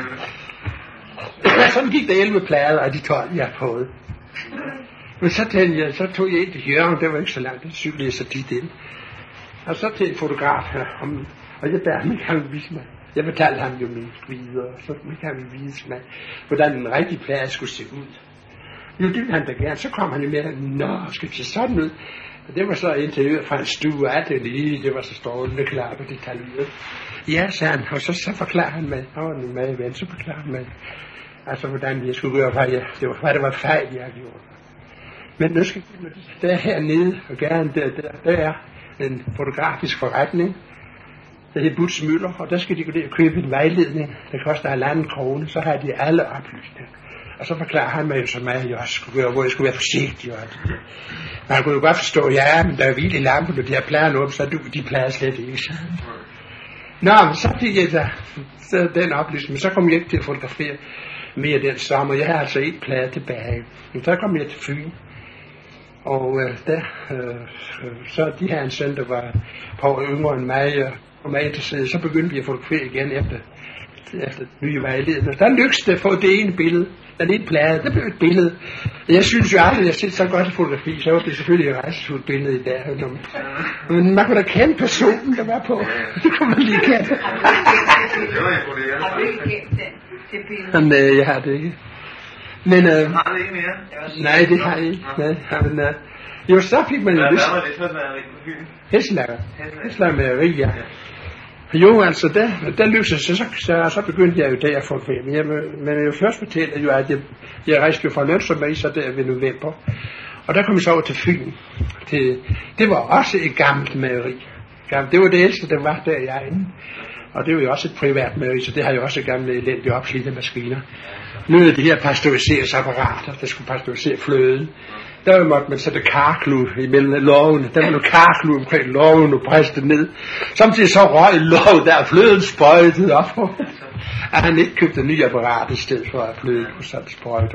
Sådan gik der elleve plader af de tolv, jeg har fået. Men så tænkte jeg, så tog jeg ind til Jørgen, det var ikke så langt, det cyklede jeg så dit ind. Og så til en fotograf her, om, og jeg bad ham, kan vise mig. Jeg fortalte ham jo min videre, og så kan han vise mig, hvordan en rigtig plade skulle se ud. Jo, det ville han da gerne. Så kom han jo med, nå, skal det se sådan ud? Og det var så interiør fra en stue, og alt det lige, det var så strålende klart og detaljeret. Ja, sagde han, og så, så forklarede han mig, og nu med i ven, så forklarede han mig, altså hvordan jeg skulle gøre, hvad, jeg, det var, hvad det var fejl, jeg havde gjort. Men nu skal jeg, der hernede, og gerne der, der, der er en fotografisk forretning, der hedder Butz Møller, og der skal de gå ned og købe en vejledning, der koster halvanden krone, så har de alle oplysninger. Og så forklarer han mig jo så meget, at jeg skulle gøre, hvor jeg skulle være forsigtig og alt det. Men han kunne jo godt forstå, ja, men der er vildt i lampen, og de har plader nu, så du, de plader slet ikke. Nå, men så fik jeg da, så den oplysning, men så kom jeg ikke til at fotografere mere den sommer. Jeg har altså et plade tilbage. Men så kom jeg til Fyn. Og øh, der, øh, så de her en søn, der var på yngre end mig, og, og mig interesseret, så begyndte vi at fotografere igen efter, efter nye vejledninger. Der lykkedes det at få det ene billede, den ene plade, der blev et billede. Jeg synes jo aldrig, at jeg set så godt i fotografi, så var det selvfølgelig et rejsesult billede i dag. Men man kunne da kende personen, der var på. Det kunne man lige kende. Har du ikke kendt den til billedet? Men øh, jeg har det ikke. Men, øh, Har det ikke mere? nej, det har jeg ikke. Nej, men, øh, jo, så fik man jo Hvad lyst. var det for et mejeri på Fyn? Hæslager. Hæslager mejeri, ja. Jo, altså, der, der lykkedes så, så, så, så begyndte jeg jo der at få fem. Men jeg, men jeg vil først fortælle jo, at jeg, jeg rejste jo fra Lønstrup så der ved november. Og der kom jeg så over til Fyn. Til, det var også et gammelt mejeri. Det var det ældste, der var der i egnen. Og det var jo også et privat mejeri, så det har jo også gamle elendige opslidte maskiner. Nu er det her pasteuriseringsapparater, der skulle pasteurisere fløden. Der måtte man sætte karklud imellem lovene. Der var noget karklud omkring loven og presse ned. Samtidig så røg lov, der fløden sprøjtede op. At han ikke købte nye apparat i stedet for at fløden kunne sådan sprøjte.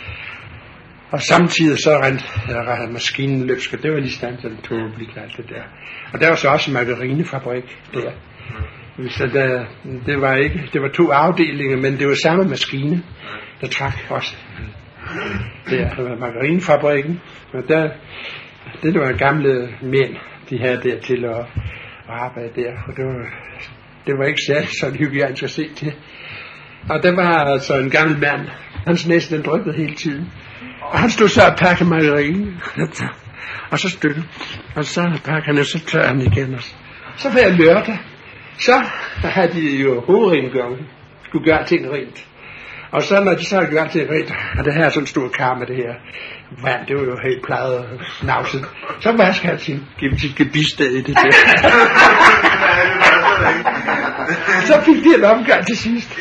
Og samtidig så rendte maskinen løbsk, det var lige stand til den tåbeligt alt det der. Og der var så også en margarinefabrik der. Så der, det var ikke, det var to afdelinger, men det var samme maskine, der trak også. Der var margarinefabrikken, og der, det var gamle mænd, de havde der til at arbejde der, og det var, det var ikke særlig sådan hygienisk at se til. Og der var altså en gammel mand, hans næse den dryppede hele tiden, og han stod så og pakkede margarine, og så støtte, og så pakkede han, og så tør han igen, og så hver lørdag, så havde de jo hovedrengøring, skulle gøre ting rent. Og så når de så havde gjort ting rent, og det her sådan en stor kar med det her vand, det var jo helt plejet og snavset, så vaskede han sin, sit gebissted i det der. Så fik de en omgang til sidst.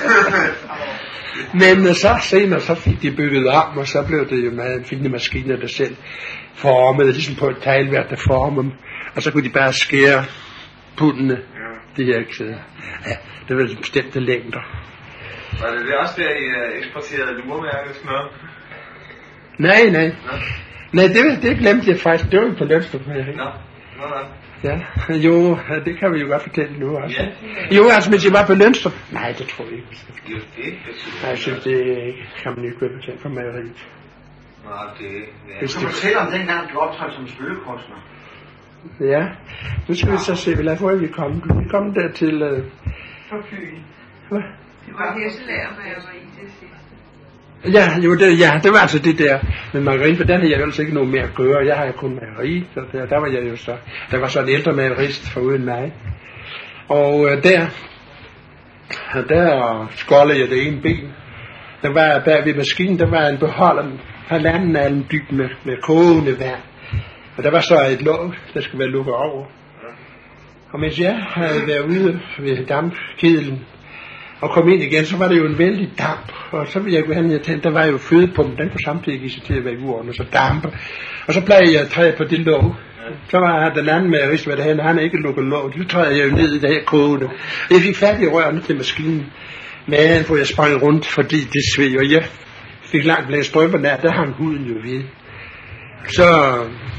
Men så senere, så fik de bygget om, og så blev det jo meget fine maskiner, der selv formede, ligesom på et teglværk, der formede dem. Og så kunne de bare skære puttene. Det her ikke sidder. Ja, det var bestemte længder. Var det det også der, I eksporterede luremærket smør? Nej, nej. Nå. Nej, det, det glemte jeg faktisk. Det var jo på Lønstrup. Nå, nå, nå. Ja, jo, det kan vi jo godt fortælle nu også. Ja. Jo, altså, hvis jeg var på Lønstrup. Nej, det tror jeg ikke. Jo, det betyder. Nej, jeg synes, det kan man ikke gå betale for mejeriet. Nej, det er... Hvis du fortæller om dengang, du optrådte som spøgekunstner. Ja, nu skal vi så se, hvor er vi kommet. Vi kom der til... Uh... På Fyn. Hvad? Det var Hesselager, når jeg var i det sidste. Ja, jo, det, ja, det var altså det der med margarine, for den havde jeg jo altså ikke noget mere at gøre. Jeg har jo kun mejeri, så der, der var jeg jo så... Der var så en ældre mejerist foruden mig. Og uh, der... Der skoldede jeg det ene ben. Der var bag ved maskinen, der var en beholder, halvanden alen dyb med, med kogende vand. Og der var så et låg, der skulle være lukket over. Og mens jeg havde været ude ved dampkedlen og kom ind igen, så var det jo en vældig damp. Og så ville jeg gå hen, jeg tænkte, der var jo fødepumpen, den kunne samtidig give sig til at være i uorden, og så dampe. Og så plejede jeg at træde på det låg. Så var den anden med at riste, hvad det hen, han ikke lukket låg. Så trædede jeg jo ned i det her kogende. Jeg fik fat i rørene til maskinen. Men hvor jeg sprang rundt, fordi det sved, og jeg fik langt blandt strømperne af, der hang huden jo ved. Så,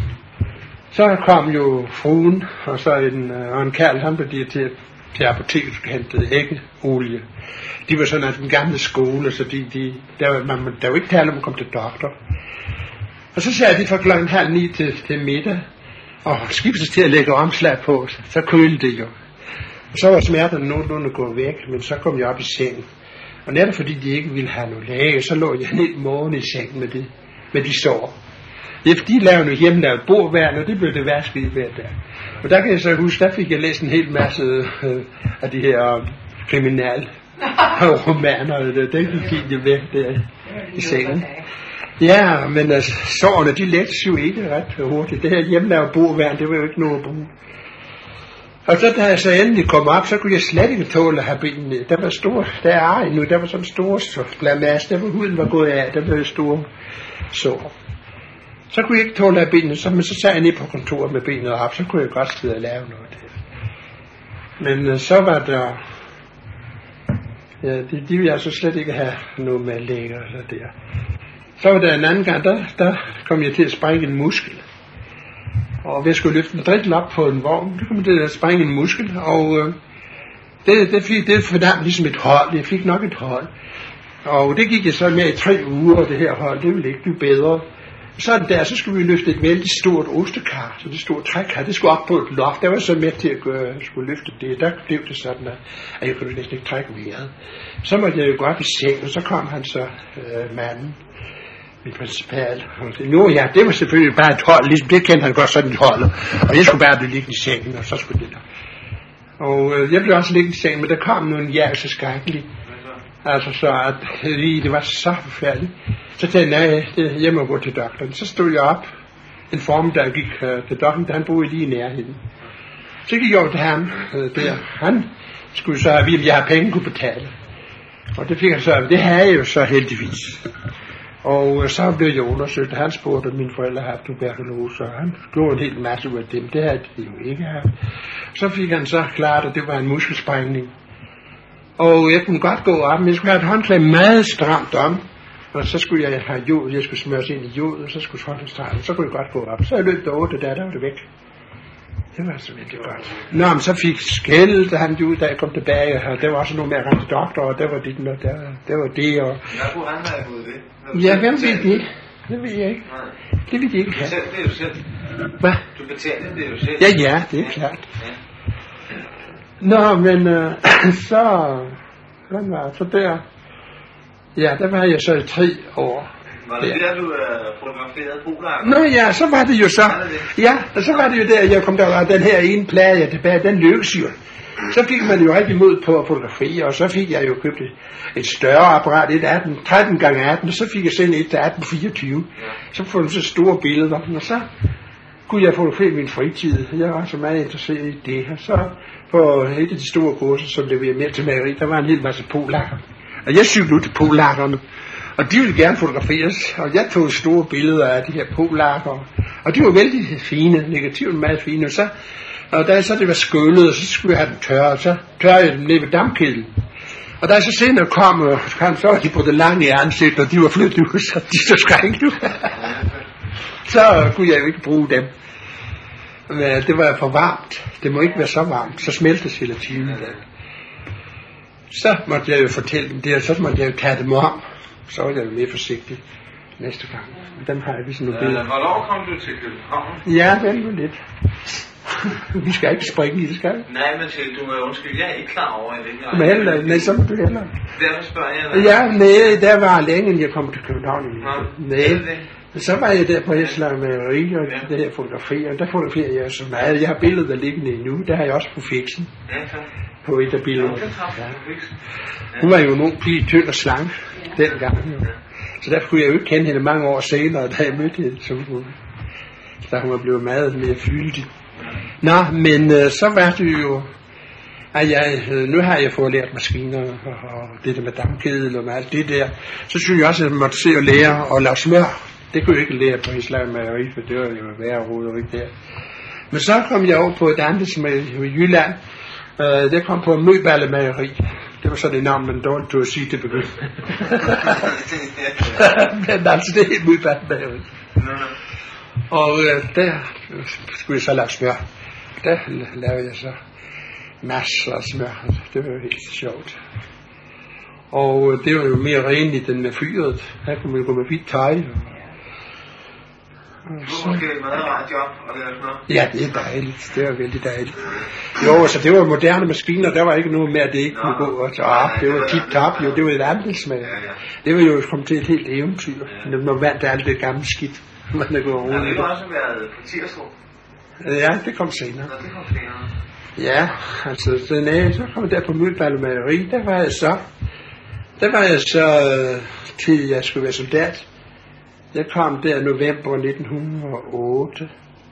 så kom jo fruen, og så en, og en kærl, han blev de til, til apoteket, og hentede æggeolie. De var sådan af den gamle skole, så de, de, der, var, man, der var ikke tale om at komme til doktor. Og så sagde de fra klokken halv ni til, til middag, og skibtes til at lægge omslag på, så kølede det jo. Og så var smerterne nogenlunde gået væk, men så kom jeg op i sengen. Og netop fordi de ikke ville have noget læge, så lå jeg en hel morgen i sengen med, det, med de sår. Ja, de lavede noget hjemmelavet bordværn, og det blev det værste i hver dag. Og der kan jeg så huske, der fik jeg læst en hel masse øh, af de her kriminal romaner, og det, det gik fint væk der i sengen. Ja, men altså, sårene, de lettes jo ikke ret hurtigt. Det her hjemmelavet bordværn, det var jo ikke noget at bruge. Og så da jeg så endelig kom op, så kunne jeg slet ikke tåle at have benene ned. Der var store, der er ej nu, der var sådan store blamasse, der var huden var gået af, der blev store sår. Så kunne jeg ikke tåle at have benene, så, men så sad jeg ned på kontoret med benet op, så kunne jeg godt sidde og lave noget der. Men uh, så var der, ja, de, de ville altså slet ikke have noget med læger eller der. Så var der en anden gang, der, der kom jeg til at sprække en muskel. Og hvis jeg skulle løfte en drikkel op på en vogn, så kom jeg til at sprænge en muskel, og øh, det, det, fik, det fornærmede ligesom et hold. Jeg fik nok et hold. Og det gik jeg så med i tre uger, det her hold, det ville ikke blive bedre. Sådan der, så skulle vi løfte et vældig stort ostekar, så det store trækar, det skulle op på et loft. Der var så med til at gøre, jeg skulle løfte det. Der blev det sådan, at jeg kunne næsten ikke trække mere. Så måtte jeg jo gå op i seng, og så kom han så, øh, manden. Min principal. Nu ja, det var selvfølgelig bare et hold, ligesom det kendte han godt sådan et hold. Og jeg skulle bare blive liggende i sengen, og så skulle det der. Og øh, jeg blev også liggende i sengen, men der kom nogle jævn så skrækkeligt. Altså så, at lige, det var så forfærdeligt. Så tænkte jeg, nej, jeg må gå til doktoren. Så stod jeg op en formiddag, jeg gik øh, til doktoren, da han boede lige i nærheden. Så gik jeg over til ham øh, der. Han skulle så have, at jeg har penge kunne betale. Og det fik han så, det havde jeg jo så heldigvis. Og så blev jeg undersøgt, og han spurgte, at mine forældre havde haft tuberkulose, og han gjorde en hel masse ud af dem. Det havde de jo ikke haft. Så fik han så klart, at det var en muskelsprængning. Og jeg kunne godt gå op, men jeg skulle have et håndklæde meget stramt om. Og så skulle jeg have jod, jeg skulle smøres ind i jod, og så skulle håndklæde stramt. Så kunne jeg godt gå op. Så jeg løb derovre, det der, der var det væk. Det var så virkelig godt. Nå, men så fik skældet han ud, da jeg kom tilbage, og der var også noget med at rende til doktor, og der var det, og der, der var det, og... Hvad kunne han have fået det? Ja, hvem ved det? Det ved jeg ikke. Nej. Det ved de ikke have. Du betalte det jo selv. Hvad? Du betalte det jo selv. Ja, ja, det er klart. Ja. Nå, men øh, så... Hvordan var det? Så der... Ja, der var jeg så i tre år. Var det der, du øh, fotograferede Polakker? Nå ja, så var det jo så. Ja, og så var det jo der, jeg kom der, og den her ene plade, jeg tilbage, den løs jo. Så fik man jo rigtig mod på at fotografere, og så fik jeg jo købt et, et større apparat, et atten, tretten gange atten, og så fik jeg sendt et til atten fireogtyve. Så får man så store billeder, og så kunne jeg fotografere min fritid. Jeg var så meget interesseret i det, og så på et af de store kurser, som leverer mere til mageri, der var en hel masse polakker. Og jeg cyklede ud til polakkerne, og de ville gerne fotograferes, og jeg tog store billeder af de her polakker, og de var vældig fine, negativt meget fine, og så, og da så det var skøllet, så skulle jeg have dem tørre, og så tørrede jeg dem ned ved dampkedlen. Og da jeg så senere kom, og så var de på det lange i ansigt, og de var flyttet ud, så de så skrækket ud. Så kunne jeg jo ikke bruge dem. Men det var for varmt. Det må ikke være så varmt, så smeltes gelatinen. Så måtte jeg jo fortælle dem det, og så måtte jeg jo tage dem om. Så var jeg jo mere forsigtig næste gang. Dem har jeg vist nogle billeder. Hvornår kom du til København? Ja, det er jo lidt. Vi skal ikke springe i det, skal vi? Nej, men du må jo undskylde, jeg er ikke klar over, at det ikke er. Men heller, nej, så må du heller. Derfor spørger jeg dig. Ja, nej, der var længe, inden jeg kom til København. Nej, så var jeg der på Hesseløj med Marie og ja. Det her fotografi, og der fotograferer jeg så meget. Jeg har billeder, der liggende endnu. Der har jeg også på fiksen. Ja, så. På et af billederne. Ja. Hun var jo en ung pige, tynd og slank. dengang. Jo. Så der kunne jeg jo ikke kende hende mange år senere, da jeg mødte hende, så hun, da hun var blevet meget mere fyldig. Nå, men øh, så var det jo, at jeg, øh, nu har jeg fået lært maskiner og, og det der med dampkedel og med alt det der. Så synes jeg også, at jeg måtte se og lære at lave smør. Det kunne jeg ikke lære på Islam Mejeri, for det var jo værre roderi der. Men så kom jeg over på et andelsmejeri i Jylland. Øh, det kom på Møballe Mejeri. Det var så det navn, man dårligt tog at sige til begyndt. Men altså, det er helt Møballe Mejeri. Og øh, der skulle jeg så lave smør. Der lavede jeg så masser af smør. Det var jo helt sjovt. Og øh, det var jo mere renligt end med fyret. Her kunne man gå med hvidt tøj. Det var måske et meget rart job at lave smør. Ja, det er dejligt. Det var vældig dejligt. Jo, så det var moderne maskiner. Der var ikke noget med, at det ikke kunne gå og så op. Det var tip-top, jo. Det var et andelsmag. Det var jo kommet til et helt eventyr. Når man vandt alt det gamle skidt. Man er gået over. Ja, det har også været på Tirstrup. Ja, det kom senere. Ja, det kom senere. Ja, altså, den af, så kom jeg der på Møballe Mejeri. Der var jeg så, der var jeg så, til jeg skulle være soldat. Jeg kom der i november nitten hundrede og otte.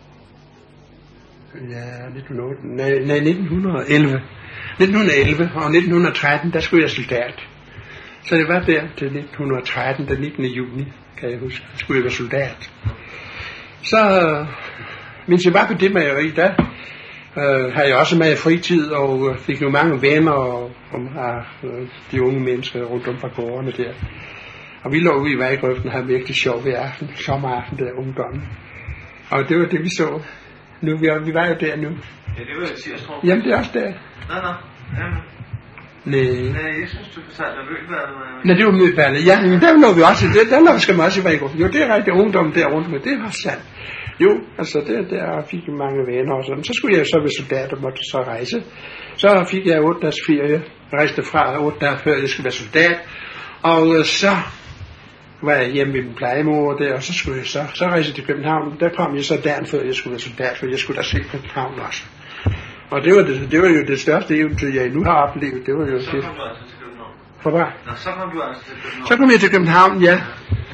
Ja, nitten hundrede og otte. Nej, nej, nitten hundrede og elleve. nitten hundrede og elleve og nitten hundrede og tretten, der skulle jeg soldat. Så det var der til nitten hundrede og tretten, den nittende juni, kan jeg huske, skulle jeg være soldat. Så, mens jeg var på det mejeri, der øh, havde jeg også med i fritid, og fik jo mange venner og, og øh, de unge mennesker rundt om på gårdene der. Og vi lå ude i vejgrøften og havde virkelig sjov ved aften, sommeraften der ungdommen. Og det var det vi så. Nu, vi, vi var jo der nu. Ja, det var jo Tirstrup. Jamen det er også der. Nå, nå. Jamen. Nej. Nej, jeg synes, du fortalte om Møballe. Nej, det var Møballe. Ja, men der lå vi også. Der, der lå vi skal man også i vejgrøften. Jo, det er rigtig ungdom der rundt med. Det var sandt. Jo, altså der, der fik jeg mange venner og sådan. Så skulle jeg så være soldat og måtte så rejse. Så fik jeg otte dages ferie. Rejste fra otte dage før jeg skulle være soldat. Og øh, så var jeg hjemme ved min plejemor der, og så skulle jeg så, så rejse til København. Der kom jeg så dagen før jeg skulle være soldat, for jeg skulle da se København også. Og det var, det, det var jo det største eventyr, jeg nu har oplevet. Det var jo så det. kom du altså til København? For hvad? Nå, så kom du altså til København. Så kom jeg til København, ja.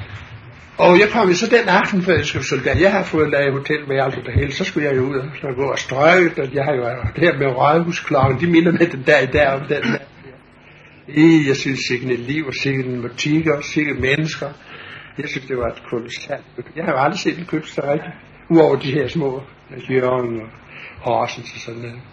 Og jeg kom jo så den aften før jeg skulle være soldat. Jeg har fået lavet hotelværelse der hele, så skulle jeg jo ud og så gå og strøge, og jeg har jo det her med rådhusklokken, de minder med den der i dag om den der. I, jeg synes sikkert et liv, og sikkert en butikker, og sikkert mennesker. Jeg synes, det var et kolossalt. Jeg har jo aldrig set en køb så rigtigt. Uover de her små, Jørgen og Horsens og sådan noget.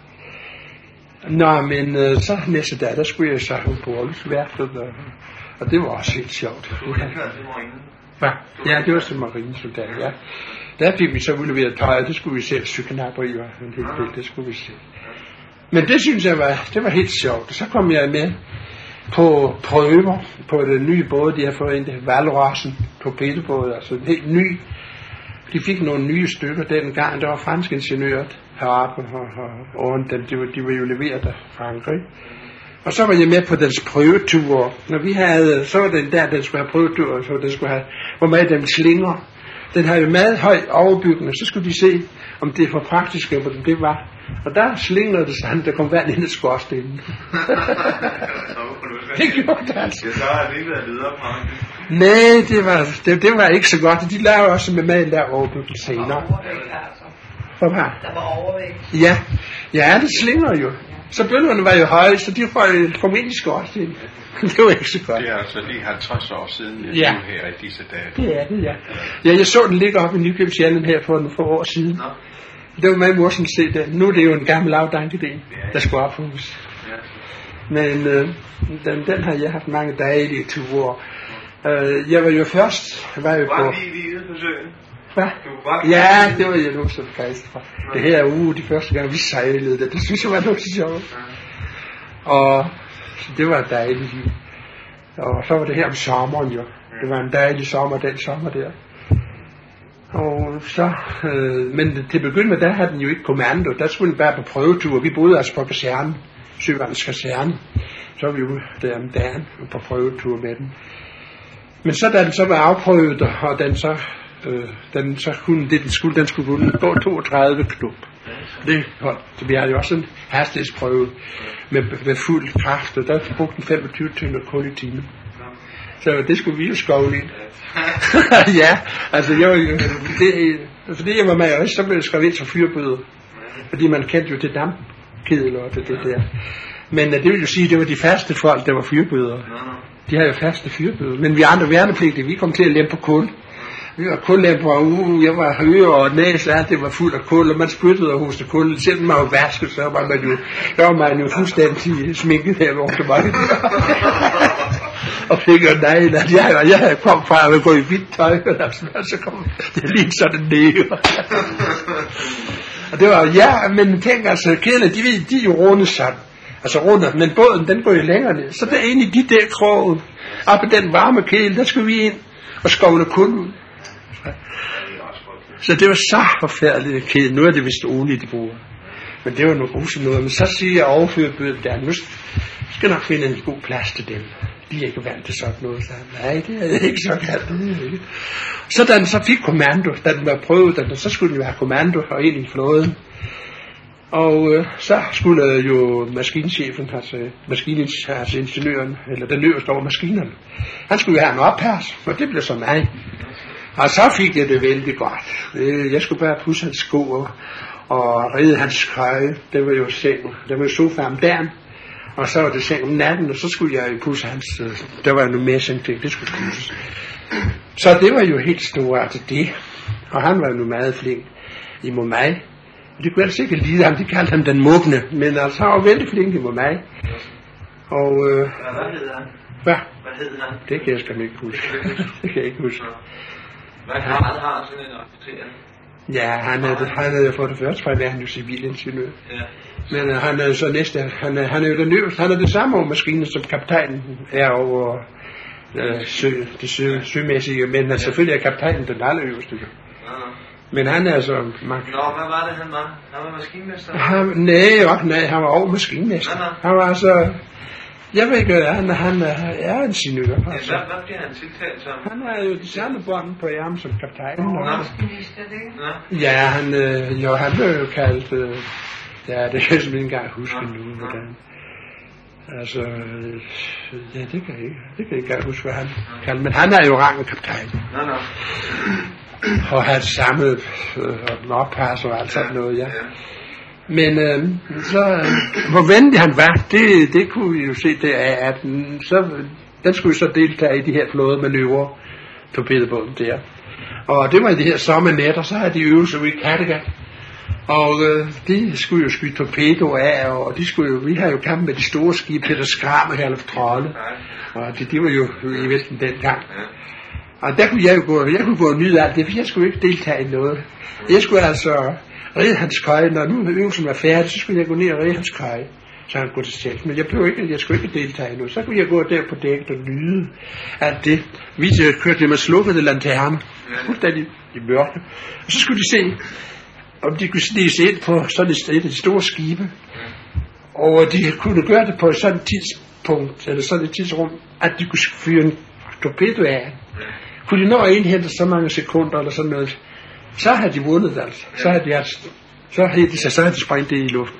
Nå, men øh, så næste dag, der skulle jeg så ud på Aarhusværftet, og, og det var også helt sjovt. Du var ikke til marinen? Hva? Ja, det var som marinesoldat, ja. Der fik vi så udleveret tøj, og det skulle vi se, cykelnabri var en helt del, det skulle vi se. Men det synes jeg var, det var helt sjovt. Så kom jeg med på prøver på den nye båd, de har fået ind, det Valrossen torpedobåd, altså en helt ny. De fik nogle nye stykker dengang, der var fransk ingeniør heroppe, og, og, og dem, de, de var jo leveret af Frankrig. Og så var jeg med på dens prøveture. Når vi havde, så var den der, den skulle have prøveture, så den skulle have, hvor meget den slinger. Den havde jo meget høj overbygning, så skulle de se, om det var praktisk, eller hvordan det var. Og der slingede det sådan, der kom vand ind i skorstenen. Det gjorde det altså. Ja, så har det ikke været videre fra. Nej, det var, det, det var ikke så godt. De lavede også med mad der overbygning senere. Der var overvægt, altså. Hvad var? Der var overvægt. Ja, ja, det slinger jo. Så bølgerne var jo høje, så de røg formentlig skorstenen. Det var ikke så godt. Det er altså lige halvtreds år siden, jeg ja. var her i disse dage. Det er det, ja. Ja, jeg så den ligge oppe i Nykøbing her for nogle få år siden. Nå. Det var meget morsomt at se det. Nu er det jo en gammel lavdankedel, der skulle ophugges. Men øh, den, den har jeg haft mange dejlige ture. Øh, jeg var jo først, var jo på... Var lige lige på søen? Hvad? Ja, det var jeg nu så begejstret for. Det her uge, de første gang vi sejlede det, det synes jeg var noget så sjovt. Og det var dejligt. Og så var det her om sommeren jo. Det var en dejlig sommer, den sommer der. Og så, øh, men til begynde med, der havde den jo ikke kommando. Der skulle den bare på prøvetur. Vi boede altså på kasernen, Søværnets kaserne. Så var vi jo der om dagen på prøvetur med den. Men så da den så var afprøvet, og den så, øh, den så kunne, det den skulle, den skulle kunne gå toogtredive knop. Det holdt. Så vi havde jo også en hastighedsprøve med, med fuld kraft, og der brugte den femogtyve tynder kul i timen. Så det skulle vi jo skovle ind. Ja, altså jeg var jo, det, fordi jeg var med, så blev jeg skrevet ind som fyrbøder. Fordi man kendte jo til dampkedel og det, det der. Men det vil jo sige, at det var de faste folk, der var fyrbøder. De havde jo faste fyrbøder. Men vi andre værnepligtige, vi kom til at lempe på kul. Vi var kullemper, og uh, jeg var høje og næse, ja, det var fuldt af kul, og man spyttede og hostede kul. Selv man var vasket, så var man jo, der var man jo fuldstændig sminket her over til mig. Og fik jo nej, at jeg, jeg havde kommet fra at gå i hvidt tøj, og så kom det lige sådan ned. Og det var, ja, men tænk altså, kæderne, de, de er jo runde sådan. Altså rundt, men båden, den går jo længere ned. Så der inde i de der kroge, op i den varme kæle, der skulle vi ind og skovle kul ud. Så det var så forfærdeligt kæde. Nu er det vist Ole, de bruger. Men det var noget grusomt noget. Men så siger jeg overførbøden der, nu skal nok finde en god plads til dem. De er ikke vant til sådan noget. Så, nej, det er ikke så galt. Så da den så fik kommando, da den var prøvet, den, så skulle den jo have kommando og ind i flåden. Og øh, så skulle jo maskinchefen, altså, maskiningeniøren, altså ingeniøren, eller den øverste over maskinerne, han skulle jo have en ophærs, og det blev så mig. Og så fik jeg det vældig godt. Jeg skulle bare pusse hans sko og, og ride hans køje. Det var jo seng, det var jo sofa om dagen. Og så var det seng om natten, og så skulle jeg jo pusse hans, der var jo noget messing ting, det skulle pusses. Så det var jo helt stort, altså det. Og han var jo meget flink imod mig. Det kunne jeg sikkert lide ham, de kaldte ham den mugne, men altså han var vældig flink imod mig. Og øh, hvad hed han? Hvad? Hvad hed han? Det kan jeg sgu ikke huske. Det kan jeg ikke huske. Hvad grad har sådan en officer? Ja, han er, han er jo for det første, for han er jo civilingeniør. Ja. Men uh, han er så næste, han er, han er jo den øverste, han er det samme over maskinen, som kaptajnen er over uh, sø, det sø, sømæssige, men uh, selvfølgelig er kaptajnen den allerøverste. Men han er altså... Man... Nå, hvad var det, han var? Han var maskinmester? Han, nej, ok, nej, han var over maskinmester. Nå, nå. Han var altså... Jeg ved ikke, han, han er ingeniør. Altså. Ja, hvad, hvad bliver han tiltalt som? Han har jo de samme bånd på ærmen som kaptajnen. Nå, Maskinmester, det? Ja, han, øh, jo, han blev jo kaldt... Øh, ja, det kan jeg simpelthen ikke engang huske nu, hvordan... Altså, øh, ja, det kan jeg ikke. Det kan jeg ikke engang huske, hvad han kaldte. Men han er jo rang af kaptajn. Nå, nå. Og han samme øh, oppasser og alt sådan noget, ja. Men øh, så, øh, hvor venlig han var, det, det kunne vi jo se der af, at den, så, den skulle så deltage i de her flådemanøvrer på torpedobåden der. Og det var i de her sommernætter, så havde de øvelser ude i Kattegat. Og øh, de skulle jo skyde torpedoer af, og de skulle jo, vi havde jo kamp med de store skibe, Peter Skram og Herluf Trolle. Og de, de var jo i Vesten dengang. Og der kunne jeg jo gå, jeg kunne gå og nyde alt det, for jeg skulle ikke deltage i noget. Jeg skulle altså ride hans køje, når nu øvelsen var færdig, så skulle jeg gå ned og ride hans køje, så han kunne til selv. Men jeg blev ikke, jeg skulle ikke deltage i noget. Så kunne jeg gå der på dækket og nyde alt det. Vi kørte det med slukkede lanterner, fuldstændig i mørke. Og så skulle de se, om de kunne snige sig ind på sådan et af de store skibe. Og de kunne gøre det på sådan et tidspunkt, eller sådan et tidsrum, at de kunne fyre en torpedo af. Kunne de nå at indhente så mange sekunder eller sådan noget, så havde de vundet altså. Så havde de, altså, så havde de, så havde de sprængt det i luften.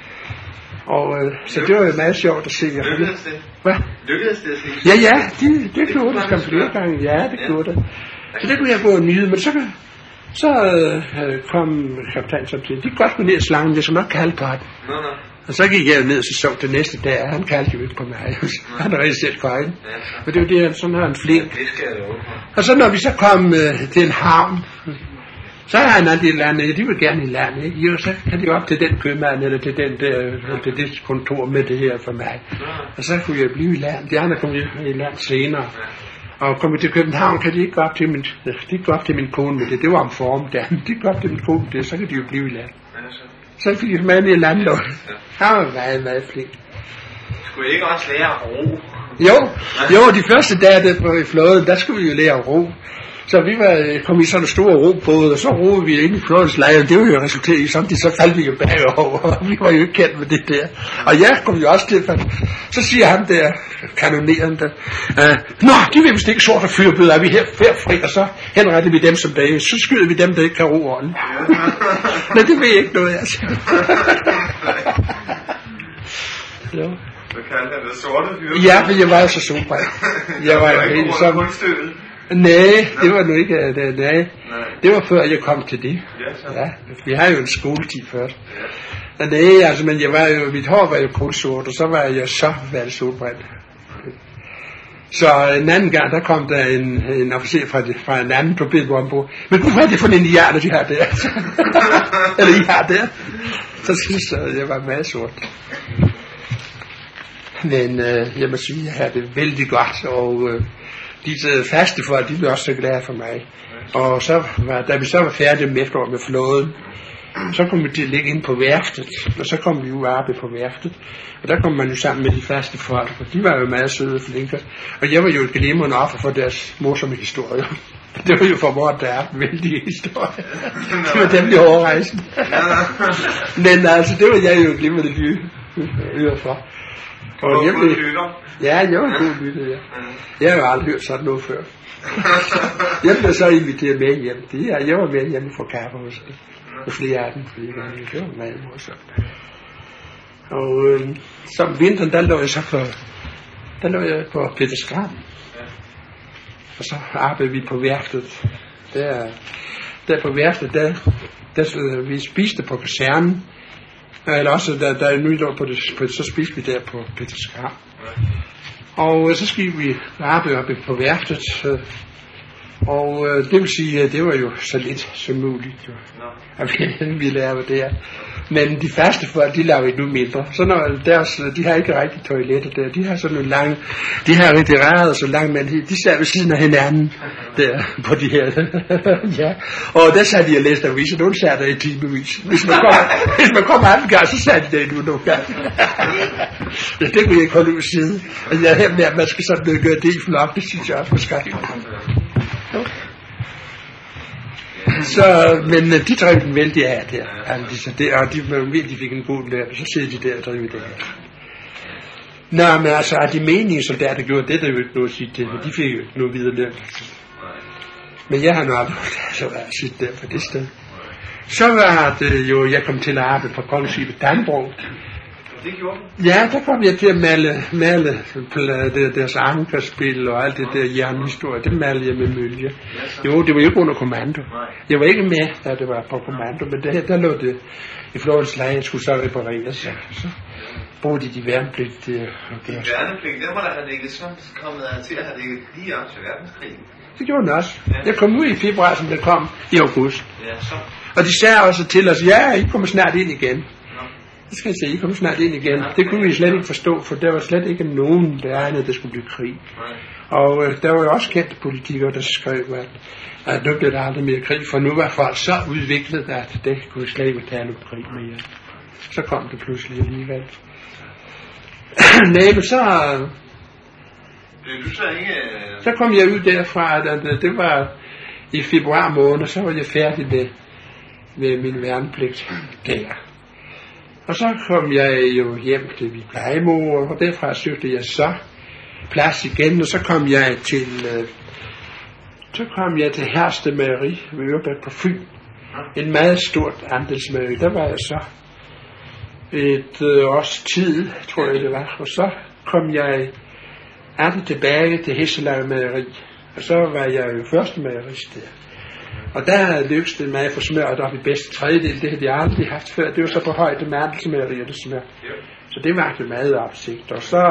Og øh, så det var jo meget sjovt at se. Lykkedes det? Hvad? Lykkedes det at se? Ja, ja, det, det gjorde det skam flere gange. Ja, det gjorde det. Så det kunne jeg gå og nyde, men så, så øh, kom kaptajn så til. De kunne godt gå ned i slangen, jeg skulle nok kalde på den. Nå, nå. Og så gik jeg jo ned og så sov det næste dag, og han kaldte jo ikke på mig. Han har rigtig selv køjen. Men det var det, sådan har han flink. Det skal jeg jo. Og så når vi så kom øh, til en havn, så har han altid landet, de vil gerne i land, ikke? Jo, så kan de op til den købmand, eller til, den der, til det kontor med det her for mig. Og så kunne jeg blive i land. De andre kom i land senere. Og kom vi til København, kan de ikke gå op til min, de gå op til min kone med det. Det var om form der. De går op til min kone med det, så kan de jo blive i land. Så fik jeg med i landet. Han var meget, meget flink. Skulle I ikke også lære at ro? Jo, jo, de første dage der på i flåden, der skulle vi jo lære at ro. Så vi var, kom i sådan en stor robåd, og så roede vi ind i flådens lejr, og det var jo resulteret i samtidig, så faldt vi jo bagover, og vi var jo ikke kendt med det der. Og jeg kom jo også til, for så siger han der, kanoneren der, øh, nå, de vil vist ikke sort og fyrbøder, er vi her færfri, og så henretter vi dem som bag, så skyder vi dem, der ikke kan ro ordentligt. Men det ved jeg ikke noget, altså. Jo. Hvad kaldte han det? Sorte hyre? Ja, for jeg var jo så solbrændt. Jeg var jo helt som... Nej, det var nu ikke... Det, nej. Det var før jeg kom til det. Ja, vi har jo en skoletid først. Ja. Nej, altså, men jeg var jo... Mit hår var jo kulsort, og så var jeg så været solbrændt. Så en anden gang, der kom der en, en officer fra, det, fra en anden torpedo ombord. Men hvorfor er det for en indianer, de har der? Eller I har der? Så synes jeg, at jeg var meget sort. Men øh, jeg må sige, at jeg havde det vældig godt, og øh, disse faste folk, de blev også så glade for mig. Og så var, da vi så var færdige med efteråret med flåden, så kom vi til at ligge ind på værftet, og så kom vi jo arbejde på værftet, og der kom man jo sammen med de faste folk, og de var jo meget søde og flinke, og jeg var jo et glimrende offer for deres morsomme historier. Det var jo for vores der er vældige historier. Det var dem, de overrejste. Men altså, det var jeg jo glimrende dyre for. Og jeg blev... Ja, jeg var en god lytter, ja. Jeg har jo aldrig hørt sådan noget før. Jeg blev så inviteret med hjem. Jeg var med hjemme fra kaffe hos det. Og flere af dem, flere gange. Det var meget morsomt. Og øh, så om vinteren, der lå jeg så på, der lå jeg på Peter Skram. Og så arbejdede vi på værftet. Der, der på værftet, der, der vi spiste på kasernen. Eller også, der, der nu lå på det, på, så spiste vi der på Peter Skram. Og øh, så skulle vi arbejde oppe på værftet. Øh, Og øh, det vil sige, at det var jo så lidt som muligt, jo, at vi, vi lavede det her. Men de faste folk, de laver endnu mindre. Så når deres, de har ikke rigtig toiletter der, de har sådan nogle lange, de har retireret så langt, men de sad ved siden af hinanden der på de her. Ja. Og der sad de og læste aviser, nogle sad der i timevis. Hvis man kommer, hvis man kommer anden gang, så sad de der endnu nogle gange. Ja, det kunne jeg ikke holde ud siden. Og jeg her med, at man skal sådan gøre det i flok, det synes jeg også var skrækket. Så, men de drev den vældig af der, altså, det, og de var virkelig fik en god lærer, så sidder de der og driver det her. Nå, men altså, at de menige soldater gjorde det, der jo ikke noget at sige til, de fik jo ikke noget videre der. Men jeg har nok altså, siddet der på det sted. Så var det jo, jeg kom til at arbejde på Kongeskibet Dannebrog. Det gjorde du? Ja, der kom jeg til at male, male det, deres ankerspil og alt det der jernhistorie. Det malede jeg med mølje. Jo, det var ikke under kommando. Jeg var ikke med, da det var på kommando, men der, der lå det i Florens leje, jeg skulle så repareres. Så, så brugte de de værnepligt. De værnepligt, der må der have ligget sådan kommet til at have ligget lige op til verdenskrigen. Det gjorde den også. Jeg kom ud i februar, som det kom i august. Ja, så. Og de sagde også til os, ja, I kommer snart ind igen. Det skal jeg sige, I kommer snart ind igen. Det kunne vi slet ikke forstå, for der var slet ikke nogen, der egnede, at der skulle blive krig. Og øh, der var jo også kendte politikere, der skrev, at, at nu blev der aldrig mere krig, for nu var folk så udviklet, at det kunne slet ikke tale om krig mere. Så kom det pludselig alligevel. Nej, men så... Du så ikke... Så kom jeg ud derfra, at det var i februar måned, så var jeg færdig med, med min værnepligt der. Og så kom jeg jo hjem til min plejemor, og derfra søgte jeg så plads igen, og så kom jeg til, øh, så kom jeg til Hersted Mejeri ved Ørebæk på Fyn. En meget stort andelsmejeri. Der var jeg så et øh, års tid, tror jeg det var, og så kom jeg aldrig tilbage til Hesseløje Mejeri, og så var jeg jo første mejerist der. Og der lykkedes det med at få smøret op i bedste tredjedel. Det havde jeg aldrig haft før. Det var så på højde med andelsmejerierne smør. Så det var det meget opsigt. Og så...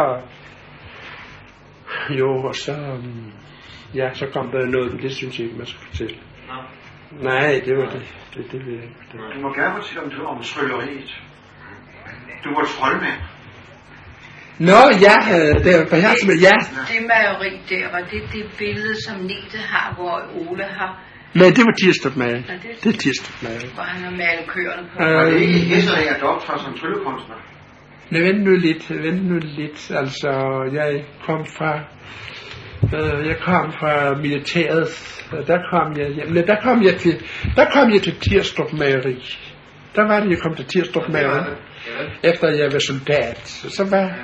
Jo, og så... Ja, så kom der noget, men det synes jeg ikke, man skal fortælle. Nej, det var det. Det, det vil jeg ikke fortælle. Du må gerne fortælle om det om trylleriet. Du var et troldmand. Nå, ja, det var på her, som ja. Det mejeri der, var det det billede, som Nete har, hvor Ole har... Nej, det var Tirstrup Mejeri. Ja, det, det er Tirstrup Mejeri. Hvor han har malet køerne på. Øh, var det ikke Hesseløje, der optræder som tryllekunstner? Nej, vent nu lidt, vent nu lidt. Altså, jeg kom fra... Øh, jeg kom fra militæret. Der kom jeg hjem. Der kom jeg til, der kom jeg til Tirstrup Mejeri. Der var det, jeg kom til Tirstrup Mejeri. Efter jeg var soldat. Så var...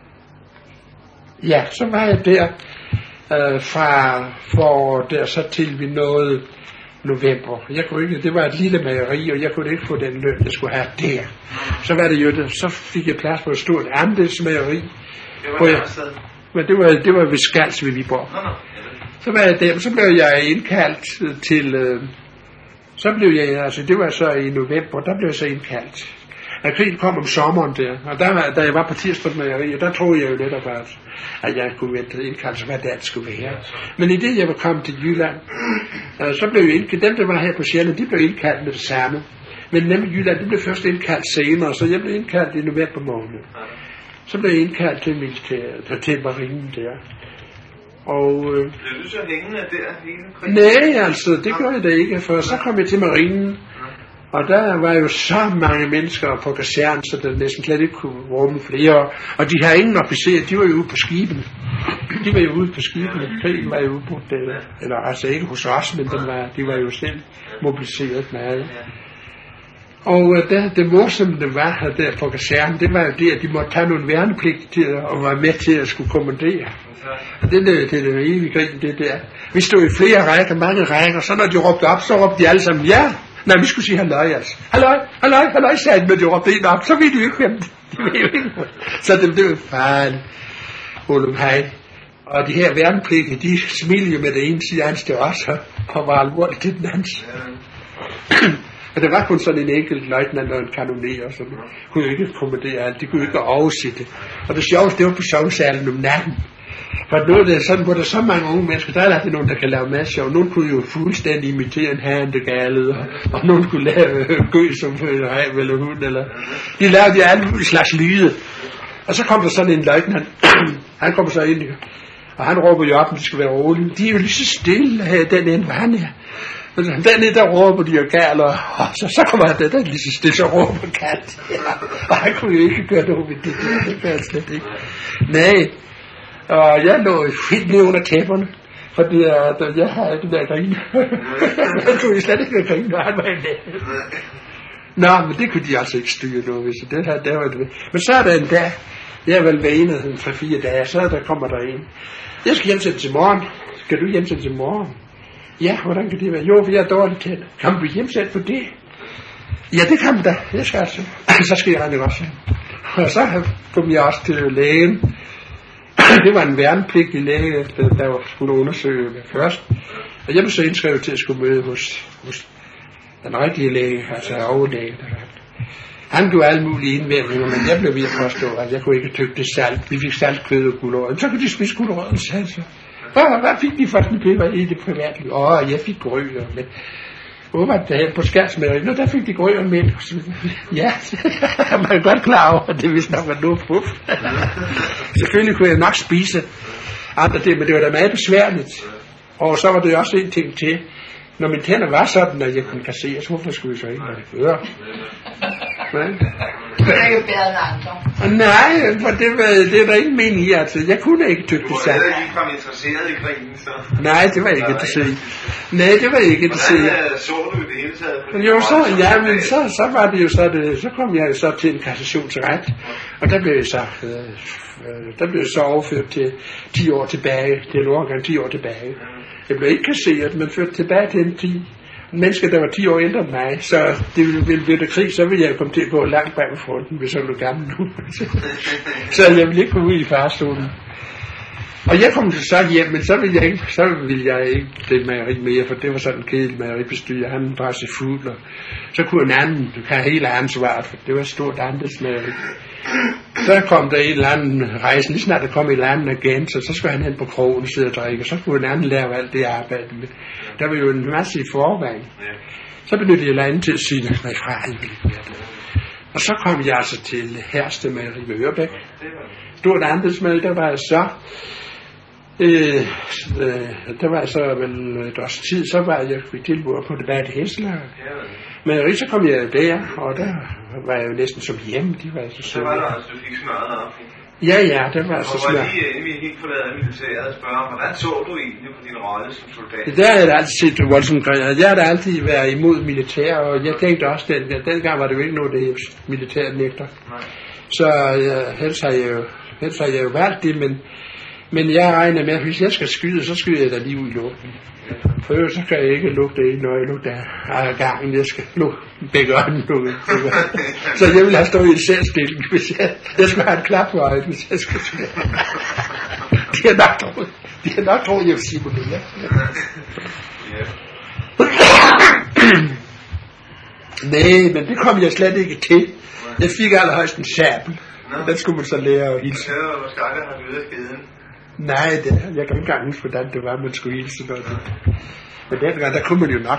Ja, så var jeg der... Øh, fra for der så til vi nåede november. Jeg kunne ikke, det var et lille mejeri, og jeg kunne ikke få den løn, jeg skulle have der. Så var det jo det, så fik jeg plads på et stort andelsmejeri. Det var jeg, men det var, det var ved Skals ved Viborg. Nå, nå. Så var jeg der, så blev jeg indkaldt til, øh, så blev jeg, altså det var så i november, der blev jeg så indkaldt. At krigen kom om sommeren der, og der, da jeg var på Tirstrup Mejeri, der troede jeg jo netop, at, at jeg kunne vente indkaldelse, hvad det skulle være. Men i det, jeg var kommet til Jylland, øh, så blev jeg indkaldt, dem der var her på Sjælland, de blev indkaldt med det samme. Men nemlig Jylland, de blev først indkaldt senere, så jeg blev indkaldt i november måned. Så blev jeg indkaldt til militæret, til marinen der. Og øh, blev du så hængende der hele krigen? Nej, altså, det gjorde jeg da ikke, for så kom jeg til marinen. Og der var jo så mange mennesker på kasernen, så der næsten slet ikke kunne rumme flere. Og de har ingen officerer, de var jo ude på skibene. De var jo ude på skibene. Krigen var jo ude på det. Eller altså ikke hos os, men den var, de var jo selv mobiliseret meget. Og uh, der, det morsomme det var her der på kasernen, det var jo det, at de måtte tage nogle værnepligt til at og være med til at skulle kommandere. Og det er det, det evige grin, det der. Vi stod i flere rækker, mange rækker, så når de råbte op, så råbte de alle sammen, ja! Nej, vi skulle sige halløj, altså. Halløj, halløj, halløj, sagde de, når de råbte en op, så ville de jo ikke hvem det. Så det blev farligt. Olum hej. Og de her værnepligtige, de smilede jo med det ene side ans til os, og var alvorligt til den anden. Og der var kun sådan en enkelt løjtnant og en kanoner, så de kunne jo ikke kommandere alt, de kunne jo ikke oversætte. Og det sjoveste, det var på sovesalen om natten. For noget der sådan, hvor der er så mange unge mennesker, der er der nogen, der kan lave masser, og nogen kunne jo fuldstændig imitere en herre, det galede, og, og nogen kunne lave øh, gø som en rev eller hund, eller de lavede jo alle mulige slags lyde. Og så kom der sådan en løjtnant, han kom så ind, og han råber jo op, at de skal være rolige. De er jo lige så stille her, den ende, hvad han er. Og dernede, der råber de jo Karl, og, og så, så kommer han der, der lige så stille, så råber Karl. Ja. Og han kunne jo ikke gøre noget ved det, det gør han slet ikke. Nej. Og jeg lå helt ned under tæpperne, fordi at jeg havde det der grine. Jeg kunne slet ikke grine, når han var i nærheden. Nå, men det kunne de altså ikke styre noget ved, så det her, der var det. Men så er der en dag, jeg er vel været en tre-fire dage, så der kommer der en. Jeg skal hjemsætte til morgen. Skal du hjemsætte til morgen? Ja, hvordan kan det være? Jo, vi er dårligt til det. Kan du hjemsætte på det? Ja, det kan man da. Jeg skal altså. Så skal jeg rende også. Og så kom jeg også til lægen. Det var en værnepligtig læge, der, der skulle undersøge mig først. Og jeg blev så indskrevet til at skulle møde hos, hos den rigtige læge, altså overlæge. Han gjorde alle mulige indvendinger, men jeg blev ved at påstå, at jeg kunne ikke tygge det salt. Vi fik saltkød og gulerødder. Så kunne de spise gulerødder, sagde så. Hvad, hvad fik de for den pipper i det private liv? Åh, jeg fik grøger, men hvor var det på Skærtsmejeriet? Nå, der fik de grøger med. Ja, man er godt klar over, at det vist nok var noget puff. Selvfølgelig kunne jeg nok spise andre det, men det var da meget besværligt. Og så var det også en ting til. Når mine tænder var sådan, at jeg kunne kassere, så hvorfor skulle jeg så ikke have det før? Du er ikke bedre end andre. Nej, for det, var, det er der ingen mening i, altså. Jeg kunne ikke tygge det salt. Du var ikke kommet interesseret i krigen, så? Nej, det var ikke det sige. Nej, det var ikke det sige. Hvordan så du i det hele taget? Jo, så, ja, men så, så var det jo så, det, så kom jeg så til en kassationsret, og der blev jeg så, øh, der blev jeg så overført til ti år tilbage, til en årgang ti år tilbage. Jeg blev ikke kasseret, men ført tilbage til en ti. Mennesker, der var ti år ældre end mig, så det ville, ville blive der krig, så ville jeg komme til at gå langt bag ved fronten, hvis jeg blev gammel nu. Så jeg ville ikke gå ud i farstolen. Og jeg kom så hjem, men så ville jeg ikke, så ville jeg ikke det mejeri mere, for det var sådan en kedelig mejeribestyrer. Han var så fuld, og så kunne en anden, du kan hele ansvaret, for det var et stort andelsmejeri. Så kom der en eller anden rejse, lige snart der kom en eller anden agent, så, så skulle han hen på krogen og sidde og drikke, og så skulle en anden lave alt det arbejde med. Der var jo en masse i forvejen. Så benyttede jeg landen til at sige, nej, fra jeg vil ikke mere det. Og så kom jeg altså til Hersted Mejeri ved Ørebæk. Stort andelsmejeri, der var jeg så, øh, øh, der var jeg så vel et års tid, så var jeg fik tilbud på det bag Hesselager. Men så kom jeg der, og der var jeg jo næsten som hjemme, de var så søde. Så var der altså, du fik smøret op. Ja, ja, det var så smør. Og var lige, inden vi helt forladet af militæret, at spørge, hvordan så du egentlig på din rolle som soldat? Der havde jeg altid set voldsomt græd. Jeg havde altid været imod militær, og jeg tænkte også, at den, dengang var det jo ikke noget, det militæret nægter. Så ja, helst har jeg jo, helst har jeg jo valgt det, men Men jeg regner med, at hvis jeg skal skyde, så skyder jeg da lige ud i luften. For ellers så kan jeg ikke lukke det ind, når jeg lukker af gangen. Jeg skal lukke begge øjne lukke. Så jeg vil have stået i en selvstilling, hvis jeg, jeg skal have et klap for øjet, hvis jeg skal skyde. De har nok troet, de har nok troet, jeg vil sige på det, ja. Nej, men det kom jeg slet ikke til. Jeg fik allerhøjst en sabel. Den skulle man så lære at hilse. Det var måske aldrig har lydet af skeden. Nej, det, jeg kan ikke engang huske, hvordan det var, man skulle hilse. Noget. Men dengang, der kunne man jo nok.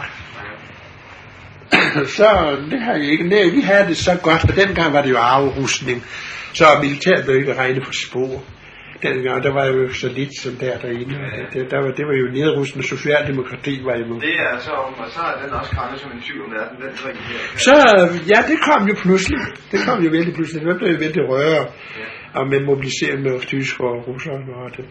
Så det har jeg ikke. Nej, vi havde det så godt, for dengang var det jo arverustning. Så militæret blev ikke regnet på spor. Dengang, der var jo så lidt som der derinde. Det, der var, det var jo nedrustende socialdemokrati, var imod. Det er så, og så er den også kommet som en tyv om natten, den krig her. Så, ja, det kom jo pludselig. Det kom jo vældig pludselig. Det blev jo vældig røre. Og med mobilisering af tyskere og russerne og det.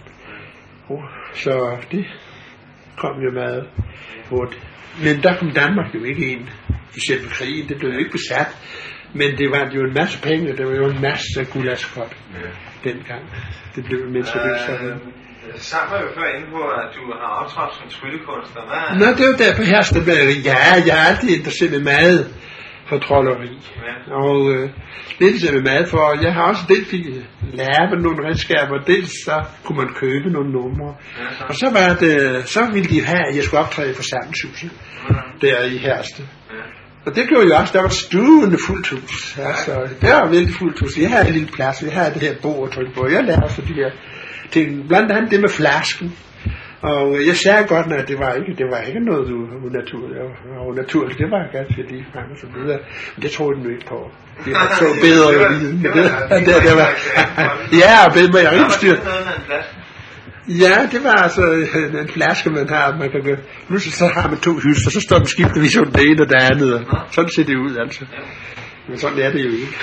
Så det kom jo meget hurtigt. Men der kom Danmark jo ikke ind. Specielt med krigen, det blev jo ikke besat. Men det var jo en masse penge, det var jo en masse guldskop dengang. Det blev mens jeg blev sådan. Sammen var jo før inde på, at du har optrådt som tryllekunstner. Nå, det var derfor herstedbageri. Ja, jeg er altid interesseret med mad for trolleri. Ja. Og øh, dels med mad for, jeg har også dels lært nogle redskaber, dels så kunne man købe nogle numre. Ja, og så var det, så ville de have, at jeg skulle optræde i forsamlingshuset, ja. Der i Hersted. Ja. Og det gjorde jeg også, der var stuende fuldt hus. Altså, det var vældig fuldt hus. Jeg havde en lille plads, jeg havde det her bord at trykke på. Jeg lærte for de her ting, blandt andet det med flasken. Og jeg sagde godt, at det var ikke, det var ikke noget unaturligt. Og unaturligt, det var ganske lige frem og så videre. Men det troede den jo ikke på. Det var så bedre jo lige. Det, det var, ja, og bedre med rimstyrt. Ja, det var altså en, en flaske, man har. Man kan gøre. Nu så har man to hylster, så står den skiftevis om det ene og det andet. Sådan ser det ud, altså. Men sådan er det jo ikke.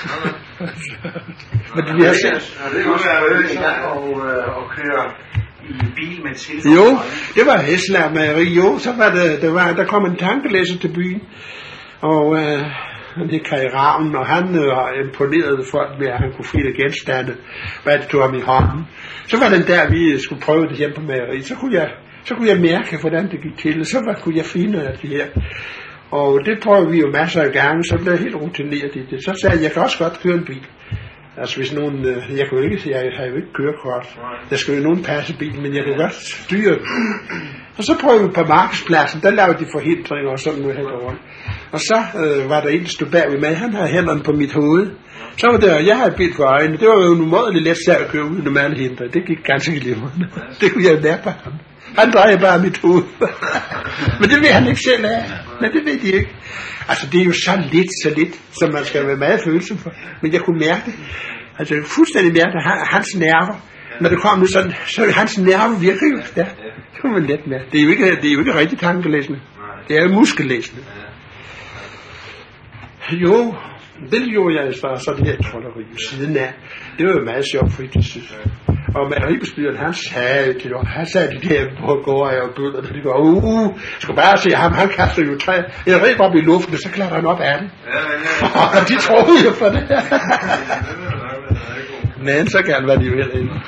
Men det bliver selv. Det er også prøvet en gang at køre i bil med til. Jo, det var Hessler Mejeri. Jo, så var det, det var, der kom en tankelæser til byen. Og øh, han hed Kaj Ravn, og han øh, imponerede folk med, at han kunne frie genstande, hvad det tog ham i hånden. Så var den der, vi skulle prøve det hjemme på Mejeri. Så kunne jeg, så kunne jeg mærke, hvordan det gik til. Så var, kunne jeg finde af det her. Og det prøvede vi jo masser af gange, så blev jeg helt rutineret i det. Så sagde jeg, jeg kan også godt køre en bil. Altså hvis nogen, jeg kan jo ikke, jeg har jo ikke kørekort. Der skal jo nogen passe bilen, men jeg kan godt styre. Og så prøvede vi på markedspladsen, der lavede de forhindringer og sådan noget herovre. Og så øh, var der en, der stod bagved mig, han havde hænderne på mit hoved. Så var det, jeg havde bil for øjnene. Det var jo en umådelig let sag at køre ud med alle hindre. Det gik ganske glimrende. Det kunne jeg lære på ham. Han drejer bare mit hoved. Men det vil han ikke selv af. Men det ved de ikke. Altså det er jo så lidt, så lidt, som man skal være meget følsom for. Men jeg kunne mærke det. Altså fuldstændig mærke det. Hans nerver. Når det kom nu sådan, så er hans nerver virker jo. Ja, det kunne man let mærke. Det er jo ikke, det er jo ikke rigtig tankelæsende. Det er jo muskellæsende. Jo, det gjorde jeg så, så det her trolleri ved siden af. Det var jo meget sjovt fritidssys. Og mejeribestyren, han sagde til dem, han sagde til dem på gårde og bøder, de går, uh, skal bare se ham, han kaster jo træ. Jeg red op i luften, og så klatrer han op af den. Og de troede jo for det. Men så kan var de jo heller ikke.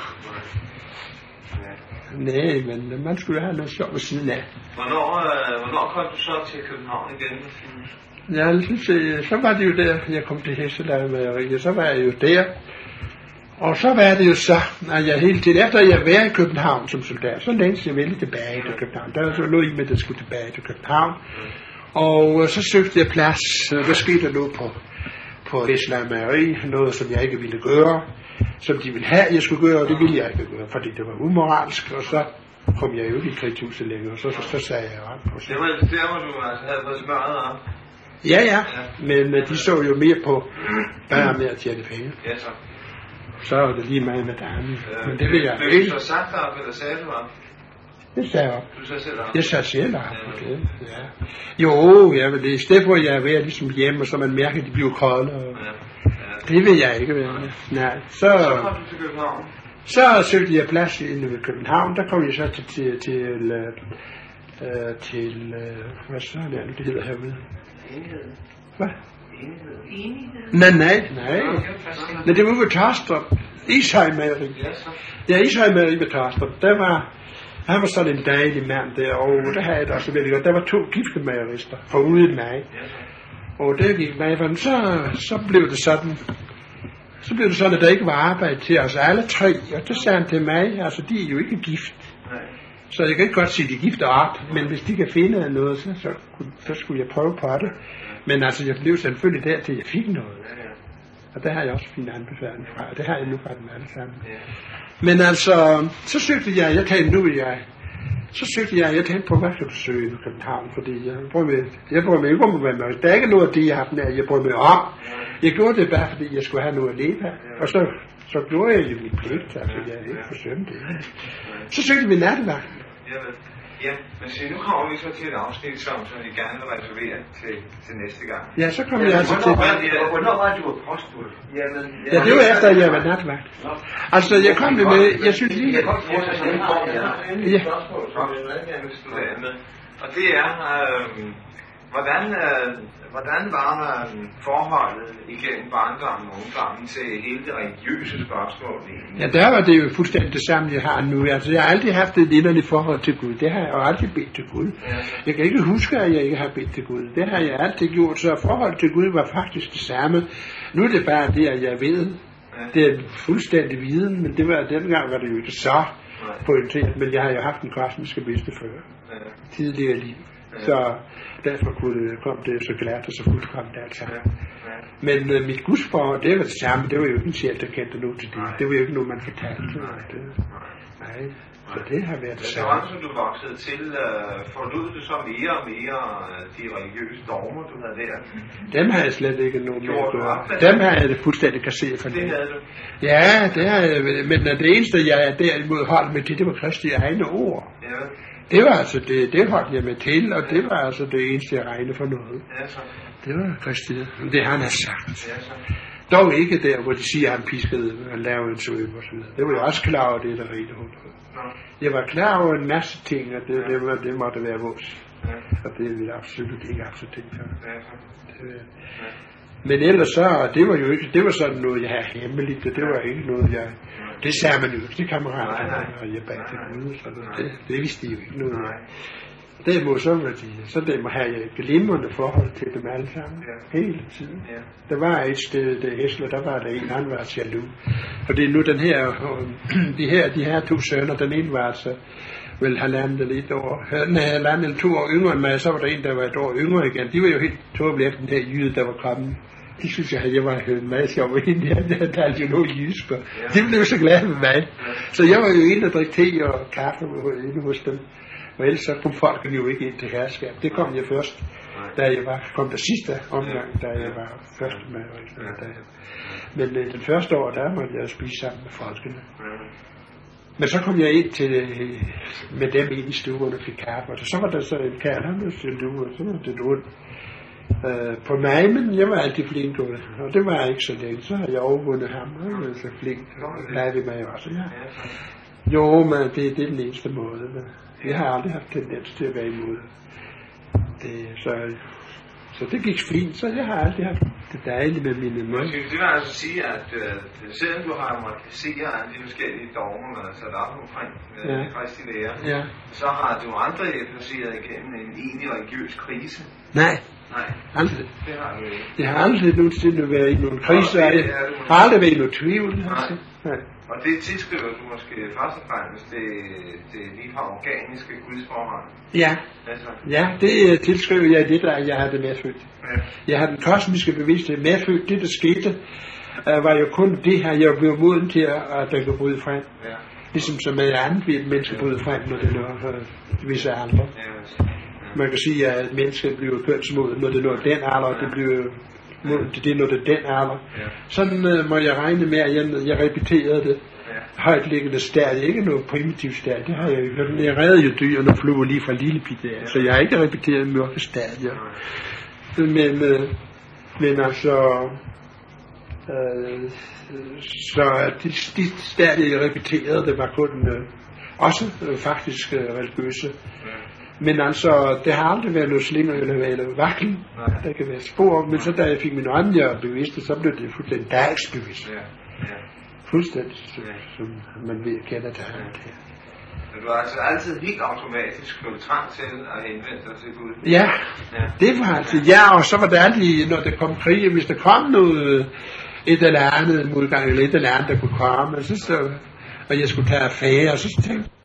Nej, men man skulle have noget sjovt ved siden af. Hvornår, øh, hvornår kom du så til København igen? Ja, så var det jo der, jeg kom til Hesselager Mejeri, og så var jeg jo der. Og så var det jo så, at jeg hele tiden, efter jeg var i København som soldat, så længst jeg vældig tilbage til København. Der var så noget i med, at jeg skulle tilbage til København. Og så søgte jeg plads, der skete der noget på, på Hesselager Mejeri, noget som jeg ikke ville gøre, som de ville have, jeg skulle gøre, og det ville jeg ikke gøre, fordi det var umoralsk, og så kom jeg jo ikke i krigshuset længere, og så, så, så sagde jeg ret på sig. Det var der, hvor du altså havde fået smørret op? Ja, ja, men de så jo mere på, bare med at tjene penge. Ja, så. Så er det lige meget med damen. Ja, men det vil jeg ikke. Blev du så sagt op, eller sagde du op? Det sagde jeg op. Du sagde selv op? Jeg sagde selv op. Ja. Okay. Ja. Jo, ja, men det er i stedet for, at jeg er ved ligesom hjemme, og så man mærker, at de bliver kolde. Og ja. Ja. Det vil jeg ikke være. Nej. Så, så kom du til København? Så søgte jeg plads inde ved København. Der kom jeg så til, til, til, øh, til øh, hvad så er det, det hedder herude? Enhed. Hvad? Enhed. Nej, nej, nej. Nej, det var ved Tarstrup. Ishøj Mejeri. Ja, Ishøj Mejeri ved Taastrup. Der var, han var sådan en dejlig mand der, og der havde jeg det også virkelig godt. Der var to gifte mejerister foruden mig. Og der gik mig, for så, så blev det sådan, så blev det sådan, at der ikke var arbejde til os alle tre. Og det sagde han til mig, altså de er jo ikke gift. Så jeg kan ikke godt sige, at de gifter op, men hvis de kan finde noget, så, så, så skulle jeg prøve på det. Men altså, jeg blev selvfølgelig der, til jeg fik noget. Og der har jeg også fine anbefalinger fra, og det har jeg nu fra dem alle sammen. Men altså, så søgte jeg, jeg tænkte nu, jeg, så søgte jeg, jeg tænkte på, hvad skal du søge i København, fordi jeg prøver mig, jeg prøver mig ikke om at være med. Der er ikke noget af det, jeg har haft nær, jeg prøver mig om. Jeg gjorde det bare, fordi jeg skulle have noget at leve af. Og så, så gjorde jeg jo min pligt, altså jeg er ikke forsømt det. Så søgte vi nattevagten. Ja, men se, nu kommer vi så til et afsnit, som, som vi gerne vil reservere til, til næste gang. Ja, så kommer jeg altså til... Hvornår var du apostol? Jamen, ja, det var efter, at jeg var nattevagt. Altså, jeg kom med, jeg synes lige... Jeg kom til at stille et spørgsmål, som jeg gerne vil studere med. Og det er, øh, hvordan, øh, hvordan var øh, forholdet igennem barndommen og ungdommen til hele det religiøse spørgsmål? Ja, der var det jo fuldstændig det samme, jeg har nu. Altså, jeg har aldrig haft et inderligt forhold til Gud. Det har jeg jo aldrig bedt til Gud. Jeg kan ikke huske, at jeg ikke har bedt til Gud. Det har jeg altid gjort, så forholdet til Gud var faktisk det samme. Nu er det bare det, at jeg ved. Det er fuldstændig viden, men det var, dengang var det jo ikke så pointeret. Men jeg har jo haft en kosmiske bedste før. Tidligere liv. Så derfor kunne det komme det så glært og så fuldkommen alt sammen. Men øh, mit gudsforhold, det var det samme. Det var jo ikke en sjæl, der kendte noget til det. Det var jo ikke noget, man fortalte. Det, nej, så det har været det samme. Det var som du voksede til, øh, forlod du så mere og mere de religiøse dogmer, du havde lært? Dem har jeg slet ikke nogen med at gøre. Dem har jeg det fuldstændig kasseret for. Det havde du? Ja, det har jeg, men det eneste, jeg er derimod holdt med det, det var Kristi egne ord. Ja. Det var altså det, det holdt jeg med til, og det var altså det eneste, jeg regnede for noget. Ja, så. Det var Kristi, det han har sagt. Ja, så. Dog ikke der, hvor de siger, at han piskede og lavede en svøb og så videre. Det var jeg også klar over, det der rigtigt hun. Jeg var klar over en masse ting, og det, det, var, det måtte være vores. Ja. Og det ville jeg absolut ikke acceptere. Ja, så. Det, ja. Men ellers så, det var jo ikke, det var sådan noget, jeg havde hemmeligt, og det var ikke noget, jeg, det sagde man jo ikke til kammerater, og jeg bag til Gud, så det, det vidste de jo ikke noget. Derimod så var de, så det må have jeg glimrende forhold til dem alle sammen, hele tiden. Der var et sted, det Hæsler, der var der en, han var jaloux. Og det er nu den her, de her, de her to sønner, den ene var altså vel halvandet lidt år, halvandet eller to år yngre end mig, så var der en, der var et år yngre igen. De var jo helt tåbelige efter den her jyde, der var kommet. De synes jeg, at jeg var en meget sjov ind, der talte jo noget jysk, og de blev så glade med mig. Så jeg var jo inde og drikke te og kaffe inde hos dem. Og ellers så kom folk jo ikke ind til herskab. Det kom jeg først, da jeg var, kom der sidste omgang, da jeg var første med. Men øh, den første år, der måtte jeg spise sammen med folkene. Men så kom jeg ind til, med dem ind i stuen og fik kaffe, og så var der så en kærl, han blev stillet ud, og så var det ondt. Uh, på mig, men jeg var altid flink på det, og det var jeg ikke så længe, så har jeg overvundet ham, og jeg var så flink, og lærte vi mig også, ja. Jo, men det, det er den eneste måde, men jeg har aldrig haft tendens til at være imod det, så, så det gik fint, så jeg har aldrig haft det dejligt med mine mænd. Det vil altså sige, at uh, selvom du har måttet se alle de forskellige dogmer, man har sat op omkring uh, ja. Kristi lære, ja. Så har du aldrig passeret igennem en egentlig religiøs krise. Nej. Nej, aldrig. Det har du ikke. Jeg har aldrig nogensinde været i nogen krise, og jeg har aldrig været i nogen tvivl. Altså. Nej. Og det tilskriver du måske først og fremmest det, det ligefrem organiske gudsforhold. Ja, altså. Ja, det tilskriver jeg det, der jeg har det medfødt. Ja. Jeg har den kosmiske bevidsthed medfødt. Det, der skete, uh, var jo kun det her, jeg blev moden til, at der kan bryde frem. Ja. Ligesom som med andet vil et menneske bryde frem, når det når uh, visse andre. Ja. Man kan sige, at et menneske bliver kønsmoden, når det når den alder, og det bliver moden til det, når det er den alder. Ja. Sådan uh, må jeg regne med, at jeg, jeg repeterede det. Ja. Højtliggende stadie, ikke noget primitivt stadie, det har jeg jo gjort. Jeg redder jo dyrene og flyver lige fra lille pige, ja. Så jeg har ikke repeteret mørke stadier. Ja. Men, uh, men altså, uh, så de, de stadier, jeg repeterede, det var kun uh, også uh, faktisk uh, religiøse. Ja. Men altså, det har aldrig været noget slinger eller, eller vaklen. Der kan være spor, men så da jeg fik min åndelige bevidste, så blev det fuldstændig dagsbevidst. Ja. Ja. Fuldstændig, som, som man ved kender til ham. Men du har altså altid helt automatisk følt trang til at henvende dig til Gud? Ja, ja, det var altid. Ja, og så var det altid, når der kom krig, hvis der kom noget, et eller andet modgang, eller et eller andet, der kunne komme, så, så, og jeg skulle tage affære, og så tænkte